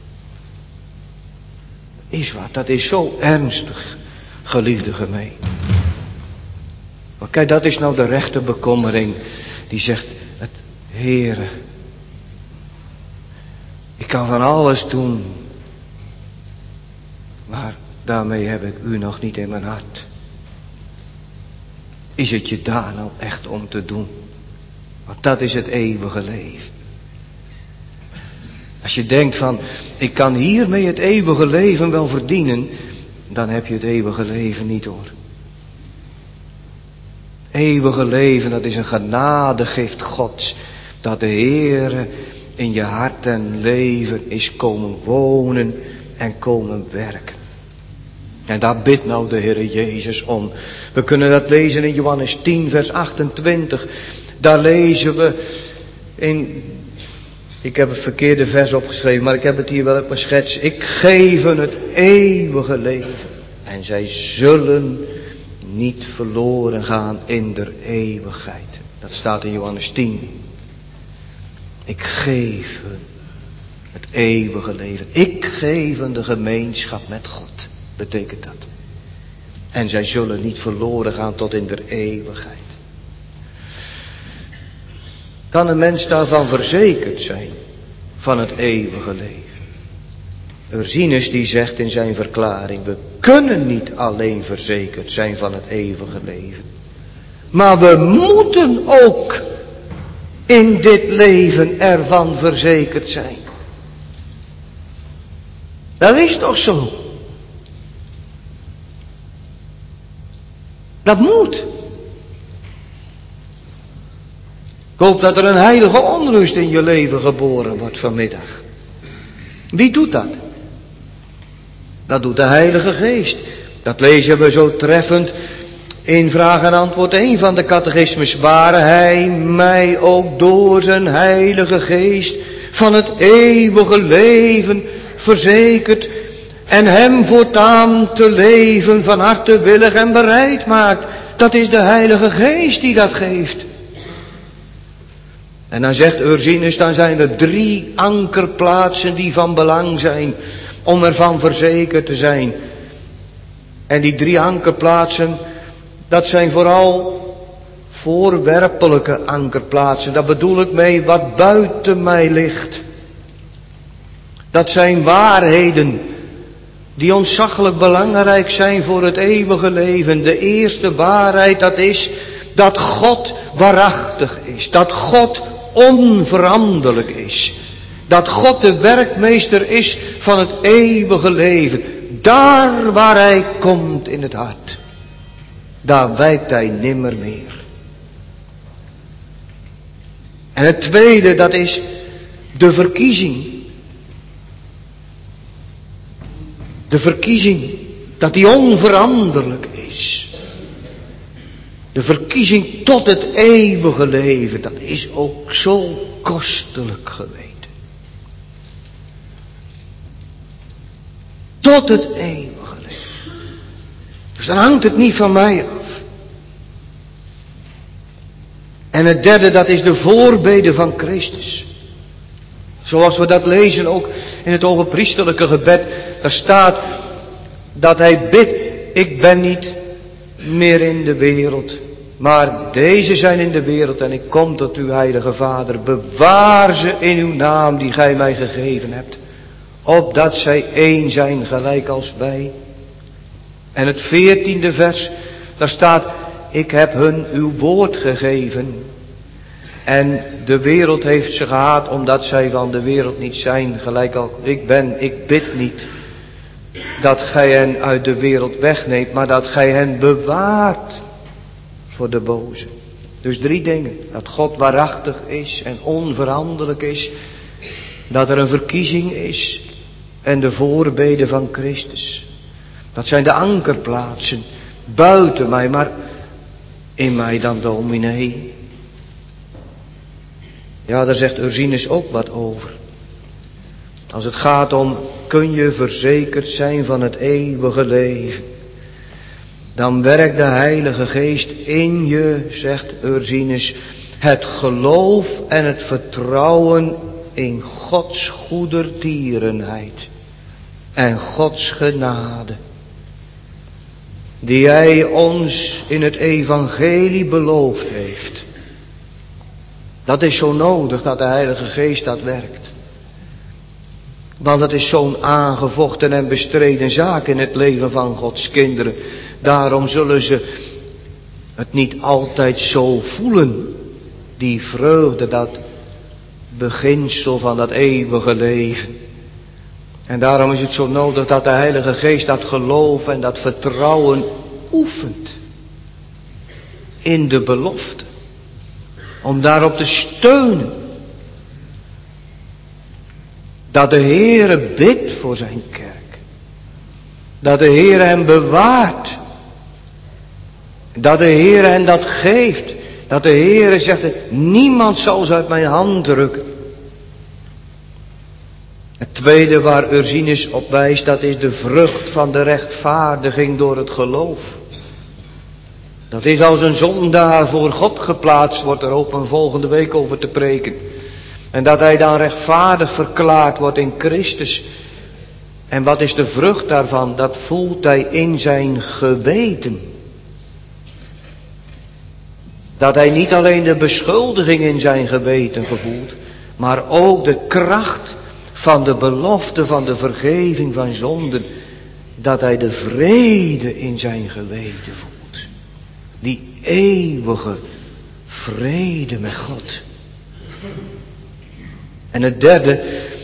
Is wat, dat is zo ernstig, geliefde gemeente. Maar kijk, dat is nou de rechte bekommering, die zegt, het Heere, ik kan van alles doen, maar daarmee heb ik u nog niet in mijn hart. Is het je daar nou echt om te doen? Want dat is het eeuwige leven. Als je denkt van, ik kan hiermee het eeuwige leven wel verdienen, dan heb je het eeuwige leven niet hoor. Eeuwige leven, dat is een genadegift Gods, dat de Heere in je hart en leven is komen wonen en komen werken. En daar bidt nou de Heere Jezus om. We kunnen dat lezen in Johannes tien vers achtentwintig. Daar lezen we in, ik heb het verkeerde vers opgeschreven, maar ik heb het hier wel op mijn schets. Ik geef hen het eeuwige leven. En zij zullen niet verloren gaan in der eeuwigheid. Dat staat in Johannes tien. Ik geef hen het eeuwige leven. Ik geef hen de gemeenschap met God. Betekent dat. En zij zullen niet verloren gaan tot in der eeuwigheid. Kan een mens daarvan verzekerd zijn? Van het eeuwige leven? Ursinus die zegt in zijn verklaring, we kunnen niet alleen verzekerd zijn van het eeuwige leven. Maar we moeten ook in dit leven ervan verzekerd zijn. Dat is toch zo? Dat moet. Ik hoop dat er een heilige onrust in je leven geboren wordt vanmiddag. Wie doet dat? Dat doet de Heilige Geest. Dat lezen we zo treffend in vraag en antwoord één van de catechismus. Waar Hij mij ook door zijn Heilige Geest van het eeuwige leven verzekert en hem voortaan te leven van harte willig en bereid maakt. Dat is de Heilige Geest die dat geeft. En dan zegt Ursinus, dan zijn er drie ankerplaatsen die van belang zijn om ervan verzekerd te zijn. En die drie ankerplaatsen, dat zijn vooral voorwerpelijke ankerplaatsen. Daar bedoel ik mee wat buiten mij ligt. Dat zijn waarheden die ontzaglijk belangrijk zijn voor het eeuwige leven. De eerste waarheid, dat is dat God waarachtig is. Dat God onveranderlijk is. Dat God de werkmeester is van het eeuwige leven. Daar waar hij komt in het hart, daar wijkt hij nimmer meer. En het tweede, dat is de verkiezing. De verkiezing, dat die onveranderlijk is. De verkiezing tot het eeuwige leven, dat is ook zo kostelijk geweten. Tot het eeuwige leven. Dus dan hangt het niet van mij af. En het derde, dat is de voorbede van Christus. Zoals we dat lezen ook in het hogepriesterlijke gebed. Daar staat dat hij bidt, ik ben niet meer in de wereld, maar deze zijn in de wereld en ik kom tot u, heilige Vader. Bewaar ze in uw naam die gij mij gegeven hebt, opdat zij één zijn gelijk als wij. En het veertiende vers, daar staat, ik heb hun uw woord gegeven. En de wereld heeft ze gehaat omdat zij van de wereld niet zijn, gelijk als ik ben. Ik bid niet dat gij hen uit de wereld wegneemt, maar dat gij hen bewaart voor de boze. Dus drie dingen. Dat God waarachtig is en onveranderlijk is. Dat er een verkiezing is en de voorbede van Christus. Dat zijn de ankerplaatsen buiten mij, maar in mij dan dominee. Ja, daar zegt Ursinus ook wat over. Als het gaat om, kun je verzekerd zijn van het eeuwige leven. Dan werkt de Heilige Geest in je, zegt Ursinus, het geloof en het vertrouwen in Gods goedertierenheid en Gods genade, die Hij ons in het evangelie beloofd heeft. Dat is zo nodig dat de Heilige Geest dat werkt. Want het is zo'n aangevochten en bestreden zaak in het leven van Gods kinderen. Daarom zullen ze het niet altijd zo voelen. Die vreugde, dat beginsel van dat eeuwige leven. En daarom is het zo nodig dat de Heilige Geest dat geloof en dat vertrouwen oefent. In de belofte. Om daarop te steunen. Dat de Heere bidt voor zijn kerk. Dat de Heere hem bewaart. Dat de Heere hen dat geeft. Dat de Heere zegt, niemand zal ze uit mijn hand drukken. Het tweede waar Ursinus op wijst, dat is de vrucht van de rechtvaardiging door het geloof. Dat is als een zondaar voor God geplaatst wordt, er ook een volgende week over te preken. En dat hij dan rechtvaardig verklaard wordt in Christus. En wat is de vrucht daarvan? Dat voelt hij in zijn geweten. Dat hij niet alleen de beschuldiging in zijn geweten gevoelt, maar ook de kracht van de belofte van de vergeving van zonden. Dat hij de vrede in zijn geweten voelt. Die eeuwige vrede met God. En het derde,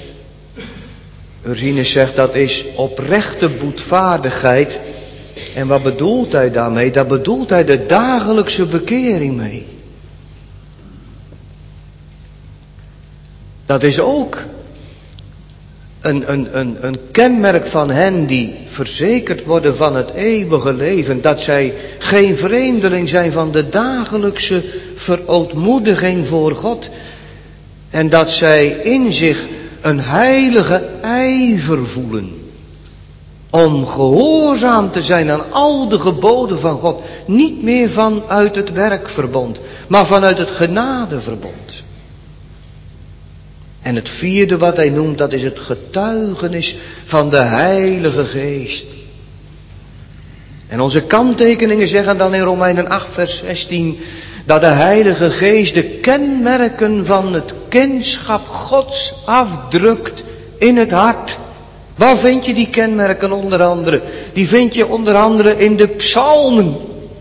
Ursinus zegt, dat is oprechte boetvaardigheid. En wat bedoelt hij daarmee? Daar bedoelt hij de dagelijkse bekering mee. Dat is ook een, een, een, een kenmerk van hen die verzekerd worden van het eeuwige leven. Dat zij geen vreemdeling zijn van de dagelijkse verootmoediging voor God. En dat zij in zich een heilige ijver voelen. Om gehoorzaam te zijn aan al de geboden van God. Niet meer vanuit het werkverbond, maar vanuit het genadeverbond. En het vierde wat hij noemt, dat is het getuigenis van de Heilige Geest. En onze kanttekeningen zeggen dan in Romeinen acht vers zestien... dat de Heilige Geest de kenmerken van het kindschap Gods afdrukt in het hart. Waar vind je die kenmerken onder andere? Die vind je onder andere in de psalmen.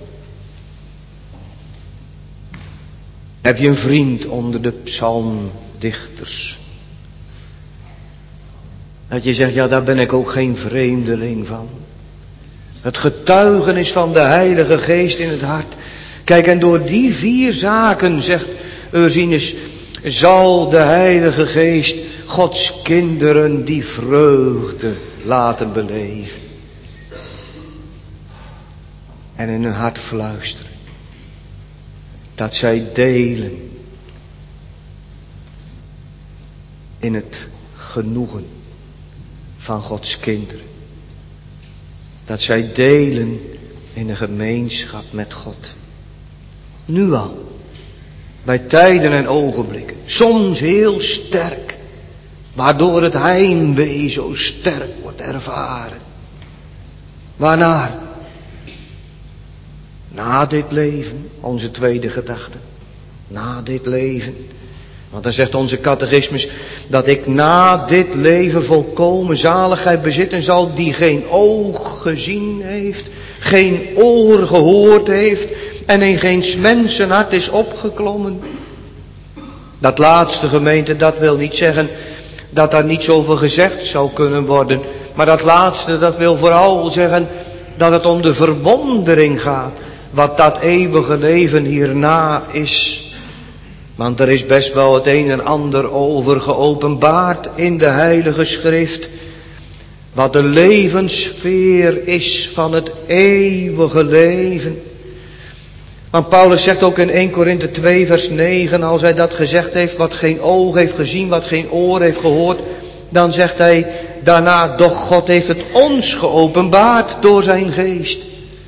Heb je een vriend onder de psalmdichters? Dat je zegt, ja, daar ben ik ook geen vreemdeling van. Het getuigenis van de Heilige Geest in het hart. Kijk, en door die vier zaken, zegt Ursinus, zal de Heilige Geest Gods kinderen die vreugde laten beleven. En in hun hart fluisteren. Dat zij delen in het genoegen van Gods kinderen. Dat zij delen in de gemeenschap met God. Nu al. Bij tijden en ogenblikken. Soms heel sterk. Waardoor het heimwee zo sterk wordt ervaren. Waarnaar? Na dit leven, onze tweede gedachte. Na dit leven. Want dan zegt onze catechismus dat ik na dit leven volkomen zaligheid bezitten zal die geen oog gezien heeft, geen oor gehoord heeft en in geen mensenhart is opgeklommen. Dat laatste, gemeente, dat wil niet zeggen dat daar niets over gezegd zou kunnen worden. Maar dat laatste, dat wil vooral zeggen dat het om de verwondering gaat wat dat eeuwige leven hierna is. Want er is best wel het een en ander over geopenbaard in de Heilige Schrift. Wat de levenssfeer is van het eeuwige leven. Want Paulus zegt ook in Eerste Korinthe twee vers negen, als hij dat gezegd heeft, wat geen oog heeft gezien, wat geen oor heeft gehoord, dan zegt hij daarna, doch God heeft het ons geopenbaard door zijn geest.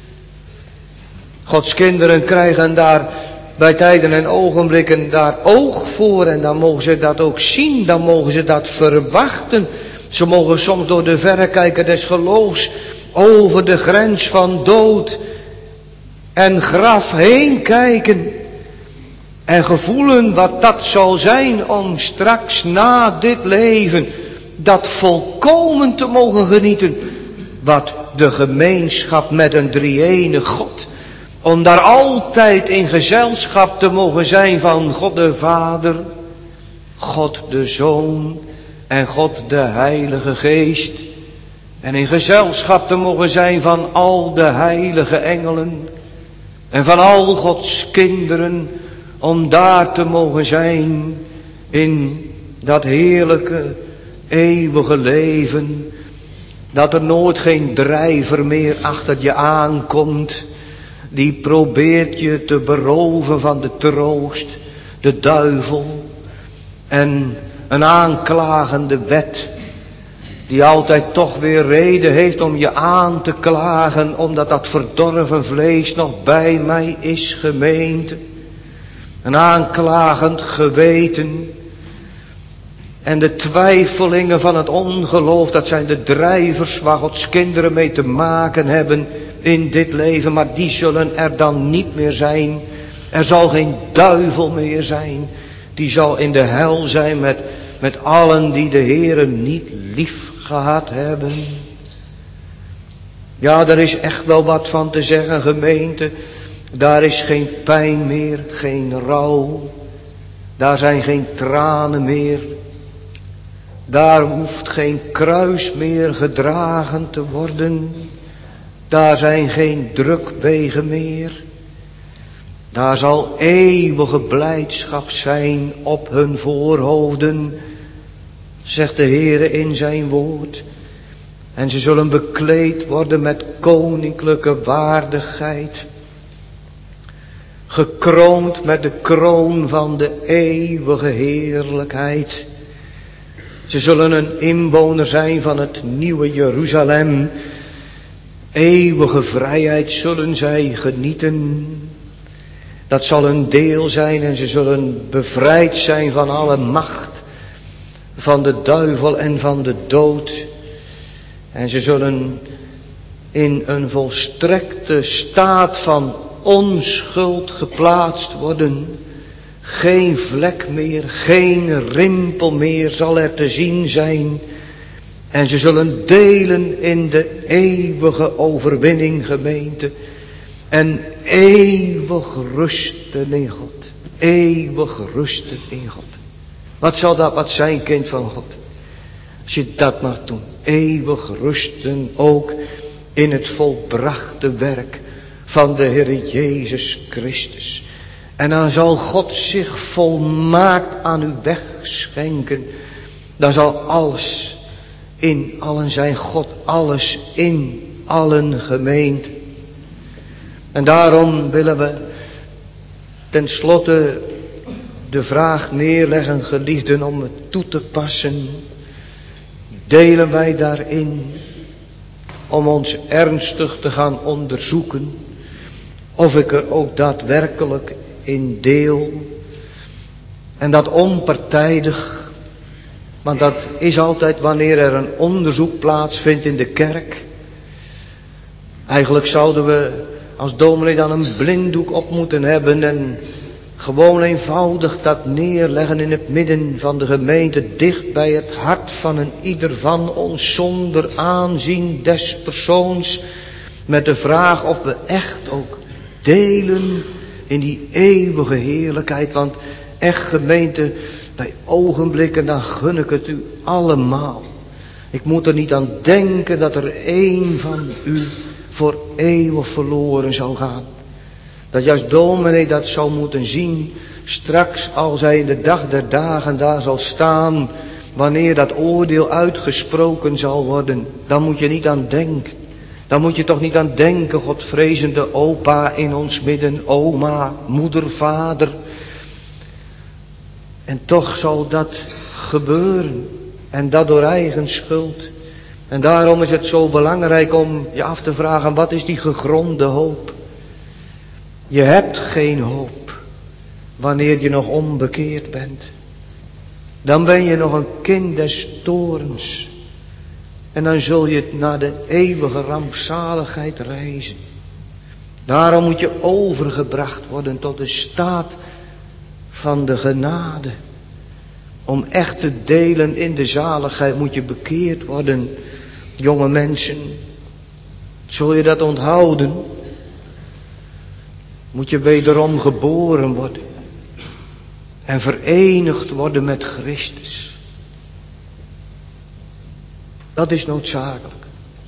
Gods kinderen krijgen daar bij tijden en ogenblikken daar oog voor en dan mogen ze dat ook zien, dan mogen ze dat verwachten. Ze mogen soms door de verrekijker des geloofs over de grens van dood en graf heen kijken en gevoelen wat dat zal zijn om straks na dit leven dat volkomen te mogen genieten, wat de gemeenschap met een drie-enig God, om daar altijd in gezelschap te mogen zijn van God de Vader, God de Zoon en God de Heilige Geest. En in gezelschap te mogen zijn van al de heilige engelen en van al Gods kinderen, om daar te mogen zijn in dat heerlijke eeuwige leven, dat er nooit geen drijver meer achter je aankomt, die probeert je te beroven van de troost, de duivel en een aanklagende wet, die altijd toch weer reden heeft om je aan te klagen, omdat dat verdorven vlees nog bij mij is, gemeente. Een aanklagend geweten. En de twijfelingen van het ongeloof, dat zijn de drijvers waar Gods kinderen mee te maken hebben in dit leven. Maar die zullen er dan niet meer zijn. Er zal geen duivel meer zijn. Die zal in de hel zijn met, met allen die de Heere niet lief gehad hebben. Ja, daar is echt wel wat van te zeggen, gemeente. Daar is geen pijn meer, geen rouw. Daar zijn geen tranen meer. Daar hoeft geen kruis meer gedragen te worden. Daar zijn geen drukwegen meer. Daar zal eeuwige blijdschap zijn op hun voorhoofden, zegt de Heere in zijn woord. En ze zullen bekleed worden met koninklijke waardigheid. Gekroond met de kroon van de eeuwige heerlijkheid. Ze zullen een inwoner zijn van het nieuwe Jeruzalem. Eeuwige vrijheid zullen zij genieten. Dat zal een deel zijn en ze zullen bevrijd zijn van alle macht, van de duivel en van de dood. En ze zullen in een volstrekte staat van onschuld geplaatst worden. Geen vlek meer, geen rimpel meer zal er te zien zijn. En ze zullen delen in de eeuwige overwinning, gemeente. En eeuwig rusten in God. Eeuwig rusten in God. Wat zal dat wat zijn, kind van God? Als je dat mag doen. Eeuwig rusten ook in het volbrachte werk van de Heer Jezus Christus. En dan zal God zich volmaakt aan u wegschenken. Dan zal alles in allen zijn, God alles in allen gemeend. En daarom willen we ten slotte de vraag neerleggen, geliefden, om het toe te passen. Delen wij daarin om ons ernstig te gaan onderzoeken of ik er ook daadwerkelijk in deel. En dat onpartijdig, want dat is altijd wanneer er een onderzoek plaatsvindt in de kerk. Eigenlijk zouden we als dominee dan een blinddoek op moeten hebben en gewoon eenvoudig dat neerleggen in het midden van de gemeente, dicht bij het hart van een ieder van ons, zonder aanzien des persoons, met de vraag of we echt ook delen in die eeuwige heerlijkheid. Want echt, gemeente, bij ogenblikken dan gun ik het u allemaal. Ik moet er niet aan denken dat er één van u voor eeuwig verloren zou gaan. Dat juist dominee dat zou moeten zien, straks als hij in de dag der dagen daar zal staan, wanneer dat oordeel uitgesproken zal worden, dan moet je niet aan denken. Dan moet je toch niet aan denken, godvrezende opa in ons midden, oma, moeder, vader. En toch zal dat gebeuren. En dat door eigen schuld. En daarom is het zo belangrijk om je af te vragen, wat is die gegronde hoop? Je hebt geen hoop wanneer je nog onbekeerd bent. Dan ben je nog een kind des toorns. En dan zul je naar de eeuwige rampzaligheid reizen. Daarom moet je overgebracht worden tot de staat van de genade. Om echt te delen in de zaligheid moet je bekeerd worden, jonge mensen. Zul je dat onthouden? Moet je wederom geboren worden. En verenigd worden met Christus. Dat is noodzakelijk.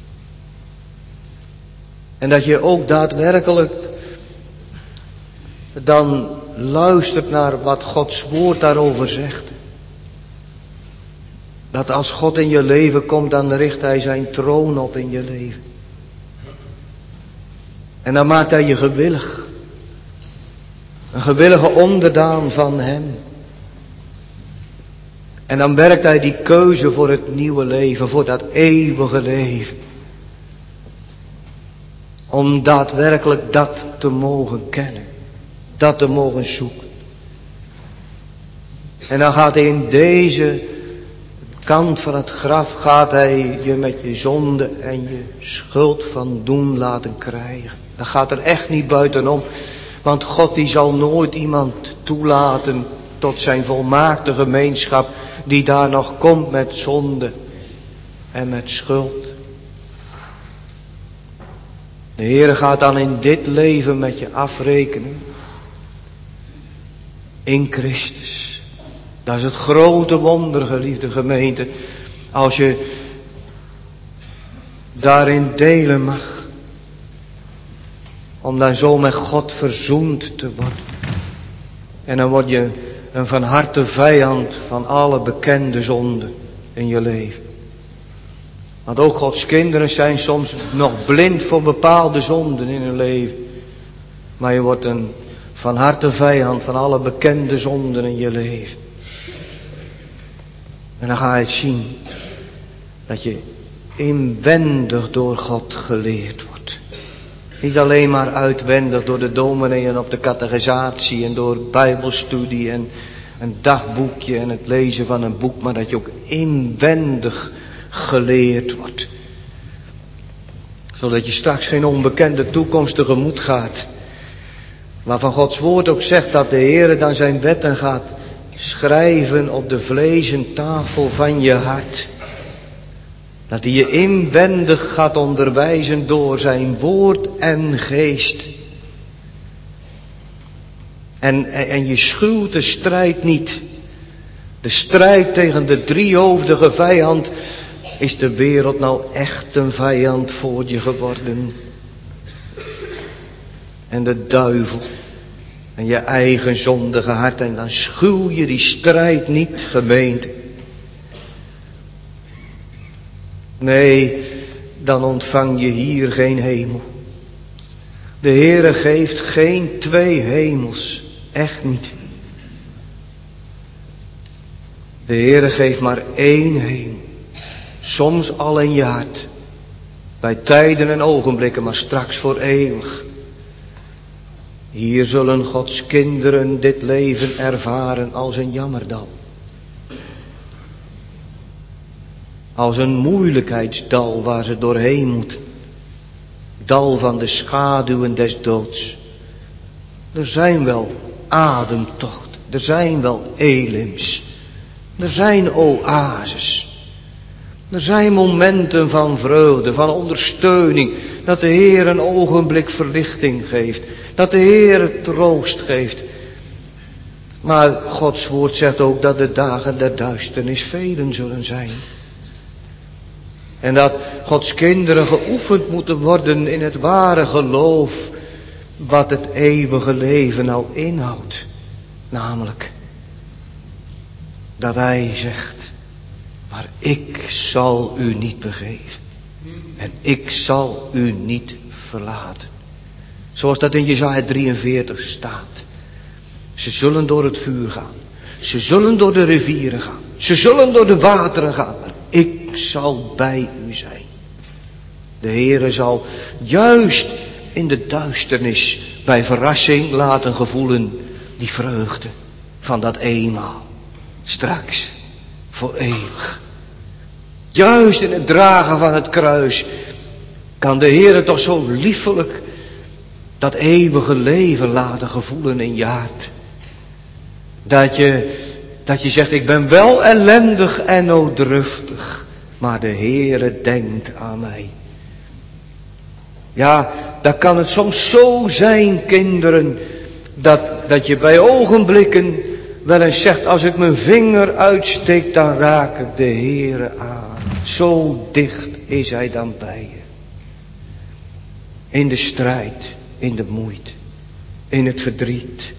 En dat je ook daadwerkelijk dan luistert naar wat Gods woord daarover zegt. Dat als God in je leven komt, dan richt Hij zijn troon op in je leven. En dan maakt Hij je gewillig. Een gewillige onderdaan van Hem. En dan werkt Hij die keuze voor het nieuwe leven, voor dat eeuwige leven. Om daadwerkelijk dat te mogen kennen. Dat te mogen zoeken. En dan gaat Hij in deze kant van het graf, gaat Hij je met je zonde en je schuld van doen laten krijgen. Dat gaat er echt niet buitenom. Want God die zal nooit iemand toelaten tot zijn volmaakte gemeenschap die daar nog komt met zonde en met schuld. De Heere gaat dan in dit leven met je afrekenen. In Christus. Dat is het grote wonder, geliefde gemeente. Als je daarin delen mag. Om dan zo met God verzoend te worden. En dan word je een van harte vijand van alle bekende zonden in je leven. Want ook Gods kinderen zijn soms nog blind voor bepaalde zonden in hun leven. Maar je wordt een van harte vijand van alle bekende zonden in je leven. En dan ga je het zien. Dat je inwendig door God geleerd wordt. Niet alleen maar uitwendig door de dominee en op de catechisatie en door bijbelstudie en een dagboekje en het lezen van een boek. Maar dat je ook inwendig geleerd wordt. Zodat je straks geen onbekende toekomst tegemoet gaat. Waarvan Gods woord ook zegt dat de Heere dan zijn wetten gaat schrijven op de vlezen tafel van je hart. Dat hij je inwendig gaat onderwijzen door zijn woord en geest. En, en, en je schuwt de strijd niet De strijd tegen de driehoofdige vijand. Is de wereld nou echt een vijand voor je geworden? En de duivel. En je eigen zondige hart. En dan schuw je die strijd niet, gemeente. Nee, dan ontvang je hier geen hemel. De Heere geeft geen twee hemels. Echt niet. De Heere geeft maar één hemel. Soms al in je hart. Bij tijden en ogenblikken, maar straks voor eeuwig. Hier zullen Gods kinderen dit leven ervaren als een jammerdal. Als een moeilijkheidsdal waar ze doorheen moeten. Dal van de schaduwen des doods. Er zijn wel ademtochten. Er zijn wel elims. Er zijn oases. Er zijn momenten van vreugde, van ondersteuning. Dat de Heer een ogenblik verlichting geeft. Dat de Heer troost geeft. Maar Gods woord zegt ook dat de dagen der duisternis velen zullen zijn. En dat Gods kinderen geoefend moeten worden in het ware geloof. Wat het eeuwige leven nou inhoudt. Namelijk. Dat Hij zegt. Maar ik zal u niet begeven. En ik zal u niet verlaten. Zoals dat in Jesaja drieënveertig staat. Ze zullen door het vuur gaan. Ze zullen door de rivieren gaan. Ze zullen door de wateren gaan. Maar ik zal bij u zijn. De Heere zal juist in de duisternis bij verrassing laten gevoelen die vreugde van dat eenmaal. Straks, voor eeuwig. Juist in het dragen van het kruis kan de Heere toch zo liefelijk dat eeuwige leven laten gevoelen in je hart. Dat je, dat je zegt, ik ben wel ellendig en nooddruftig, maar de Heere denkt aan mij. Ja, dan kan het soms zo zijn, kinderen, dat, dat je bij ogenblikken wel eens zegt, als ik mijn vinger uitsteek, dan raak ik de Heere aan. Zo dicht is Hij dan bij je. In de strijd, in de moeite, in het verdriet.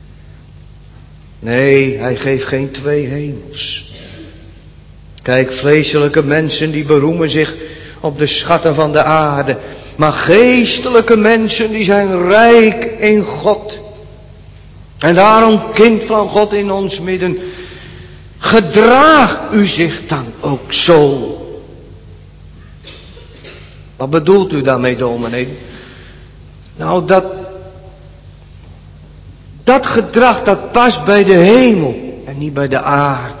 Nee, Hij geeft geen twee hemels. Kijk, vleeselijke mensen die beroemen zich op de schatten van de aarde. Maar geestelijke mensen die zijn rijk in God. En daarom, kind van God in ons midden, gedraag u zich dan ook zo. Wat bedoelt u daarmee, dominee? Nou, dat, dat gedrag dat past bij de hemel en niet bij de aarde.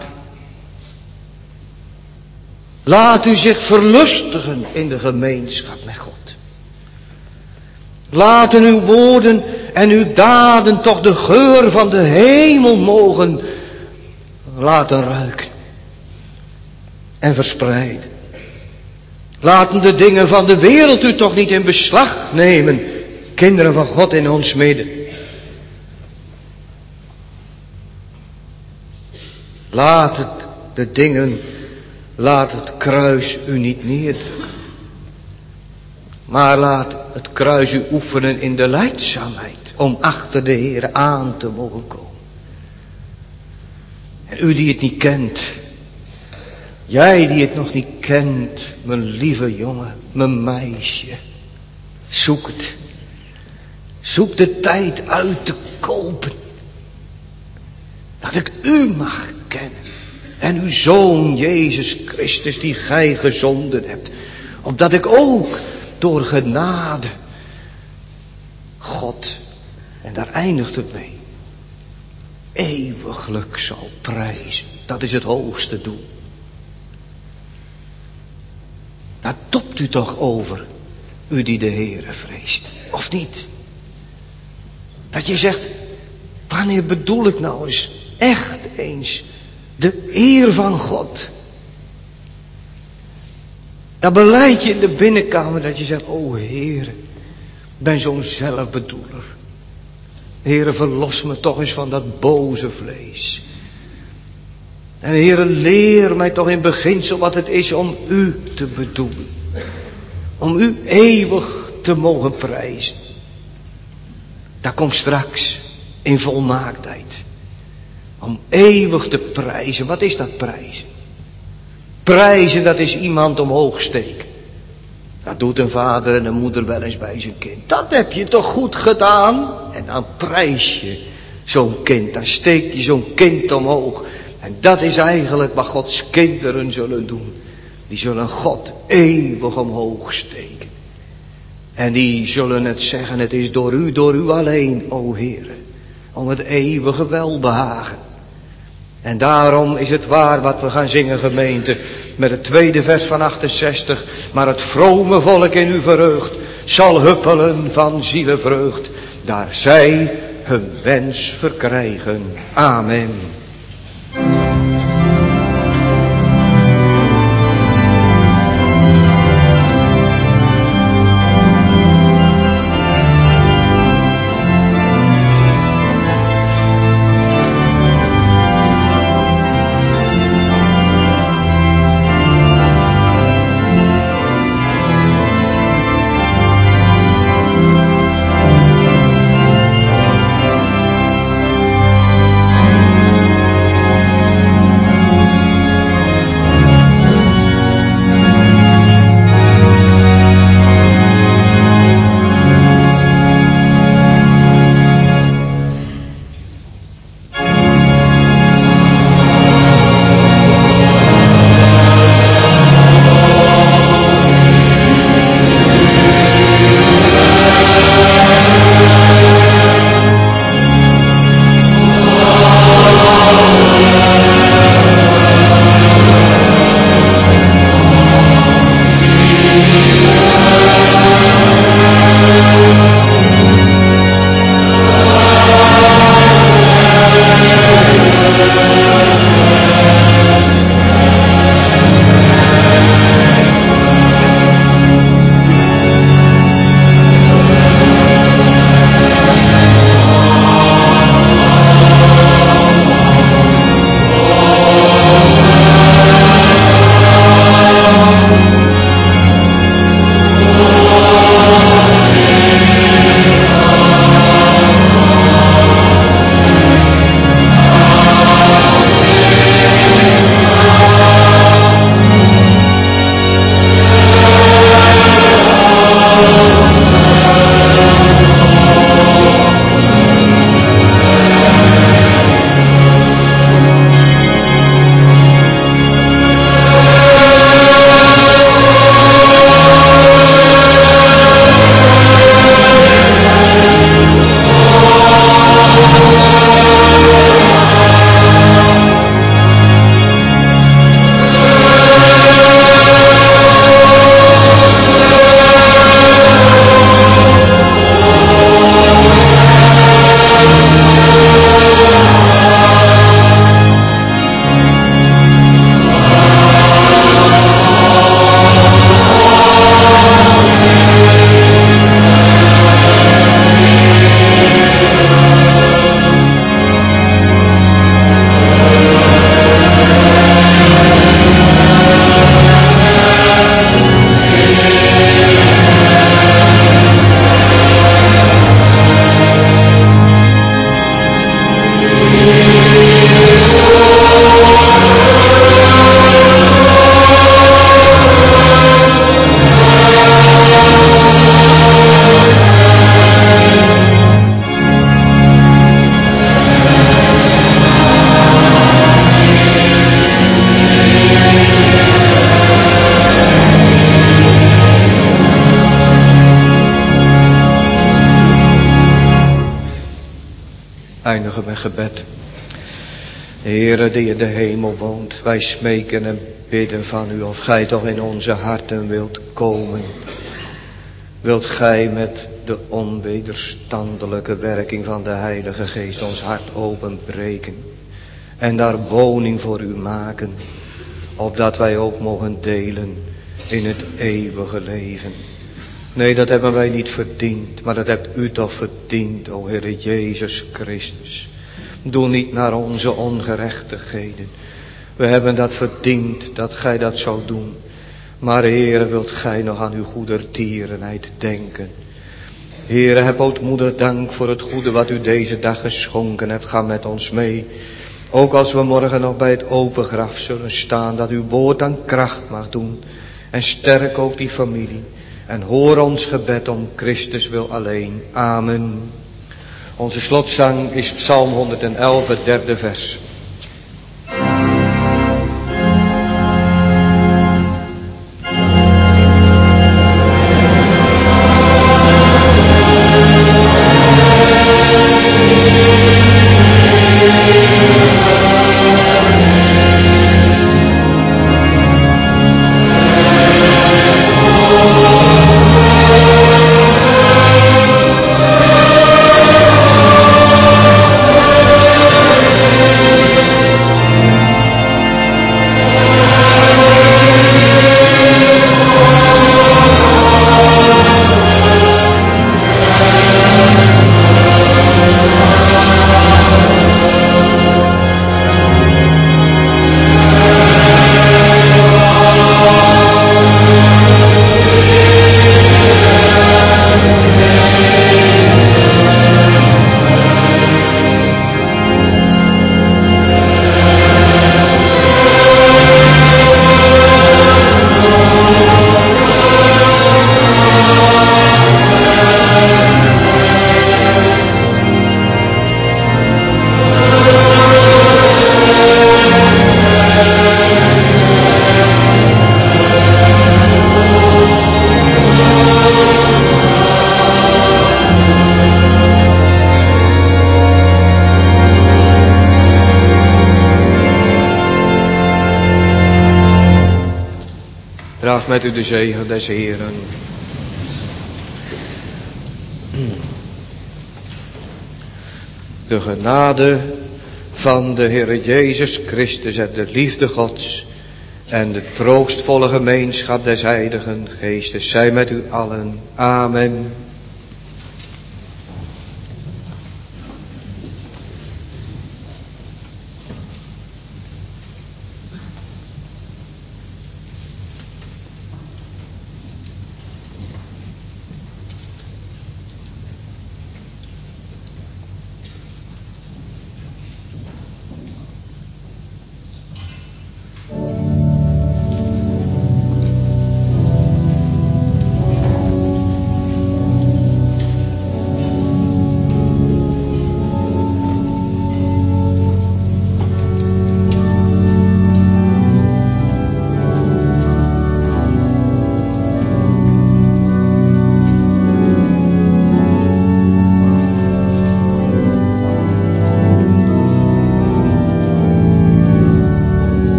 Laat u zich verlustigen in de gemeenschap met God. Laten uw woorden en uw daden toch de geur van de hemel mogen laten ruiken en verspreiden. Laten de dingen van de wereld u toch niet in beslag nemen, kinderen van God in ons midden. Laat het de dingen, laat het kruis u niet neerdrukken. Maar laat het kruis u oefenen in de lijdzaamheid, om achter de Heer aan te mogen komen. En u die het niet kent, jij die het nog niet kent, mijn lieve jongen, mijn meisje, zoek het. Zoek de tijd uit te kopen. Dat ik u mag kennen. En uw Zoon Jezus Christus die gij gezonden hebt. Opdat ik ook door genade God, en daar eindigt het mee, eeuwiglijk zal prijzen. Dat is het hoogste doel. Daar topt u toch over, u die de Heere vreest, of niet? Dat je zegt, wanneer bedoel ik nou eens echt eens de eer van God? Dan beleid je in de binnenkamer dat je zegt, o Heere, ik ben zo'n zelfbedoeler. Heere, verlos me toch eens van dat boze vlees. En Heere, leer mij toch in beginsel wat het is om u te bedoelen. Om u eeuwig te mogen prijzen. Dat komt straks in volmaaktheid. Om eeuwig te prijzen. Wat is dat prijzen? Prijzen, dat is iemand omhoog steken. Dat doet een vader en een moeder wel eens bij zijn kind. Dat heb je toch goed gedaan? En dan prijs je zo'n kind. Dan steek je zo'n kind omhoog. En dat is eigenlijk wat Gods kinderen zullen doen. Die zullen God eeuwig omhoog steken. En die zullen het zeggen, het is door u, door u alleen, o Heere. Om het eeuwige welbehagen. En daarom is het waar wat we gaan zingen, gemeente. Met het tweede vers van achtenzestig. Maar het vrome volk in u verheugt. Zal huppelen van zielenvreugd. Daar zij hun wens verkrijgen. Amen. Eindigen met gebed. Heere die in de hemel woont, wij smeken en bidden van u of gij toch in onze harten wilt komen. Wilt gij met de onwederstandelijke werking van de Heilige Geest ons hart openbreken en daar woning voor u maken, opdat wij ook mogen delen in het eeuwige leven. Nee, dat hebben wij niet verdiend, maar dat hebt u toch verdiend, o Heere Jezus Christus. Doe niet naar onze ongerechtigheden, We hebben dat verdiend, dat gij dat zou doen. Maar Heere, wilt gij nog aan uw goedertierenheid denken. Heere, heb ootmoedig dank voor het goede wat u deze dag geschonken hebt. Ga met ons mee. Ook als we morgen nog bij het open graf zullen staan, dat uw woord aan kracht mag doen. En sterk ook die familie. En hoor ons gebed om Christus wil alleen. Amen. Onze slotzang is Psalm honderdelf, het derde vers. Draag met u de zegen des Heeren. De genade van de Heere Jezus Christus en de liefde Gods en de troostvolle gemeenschap des Heiligen Geestes zij met u allen. Amen.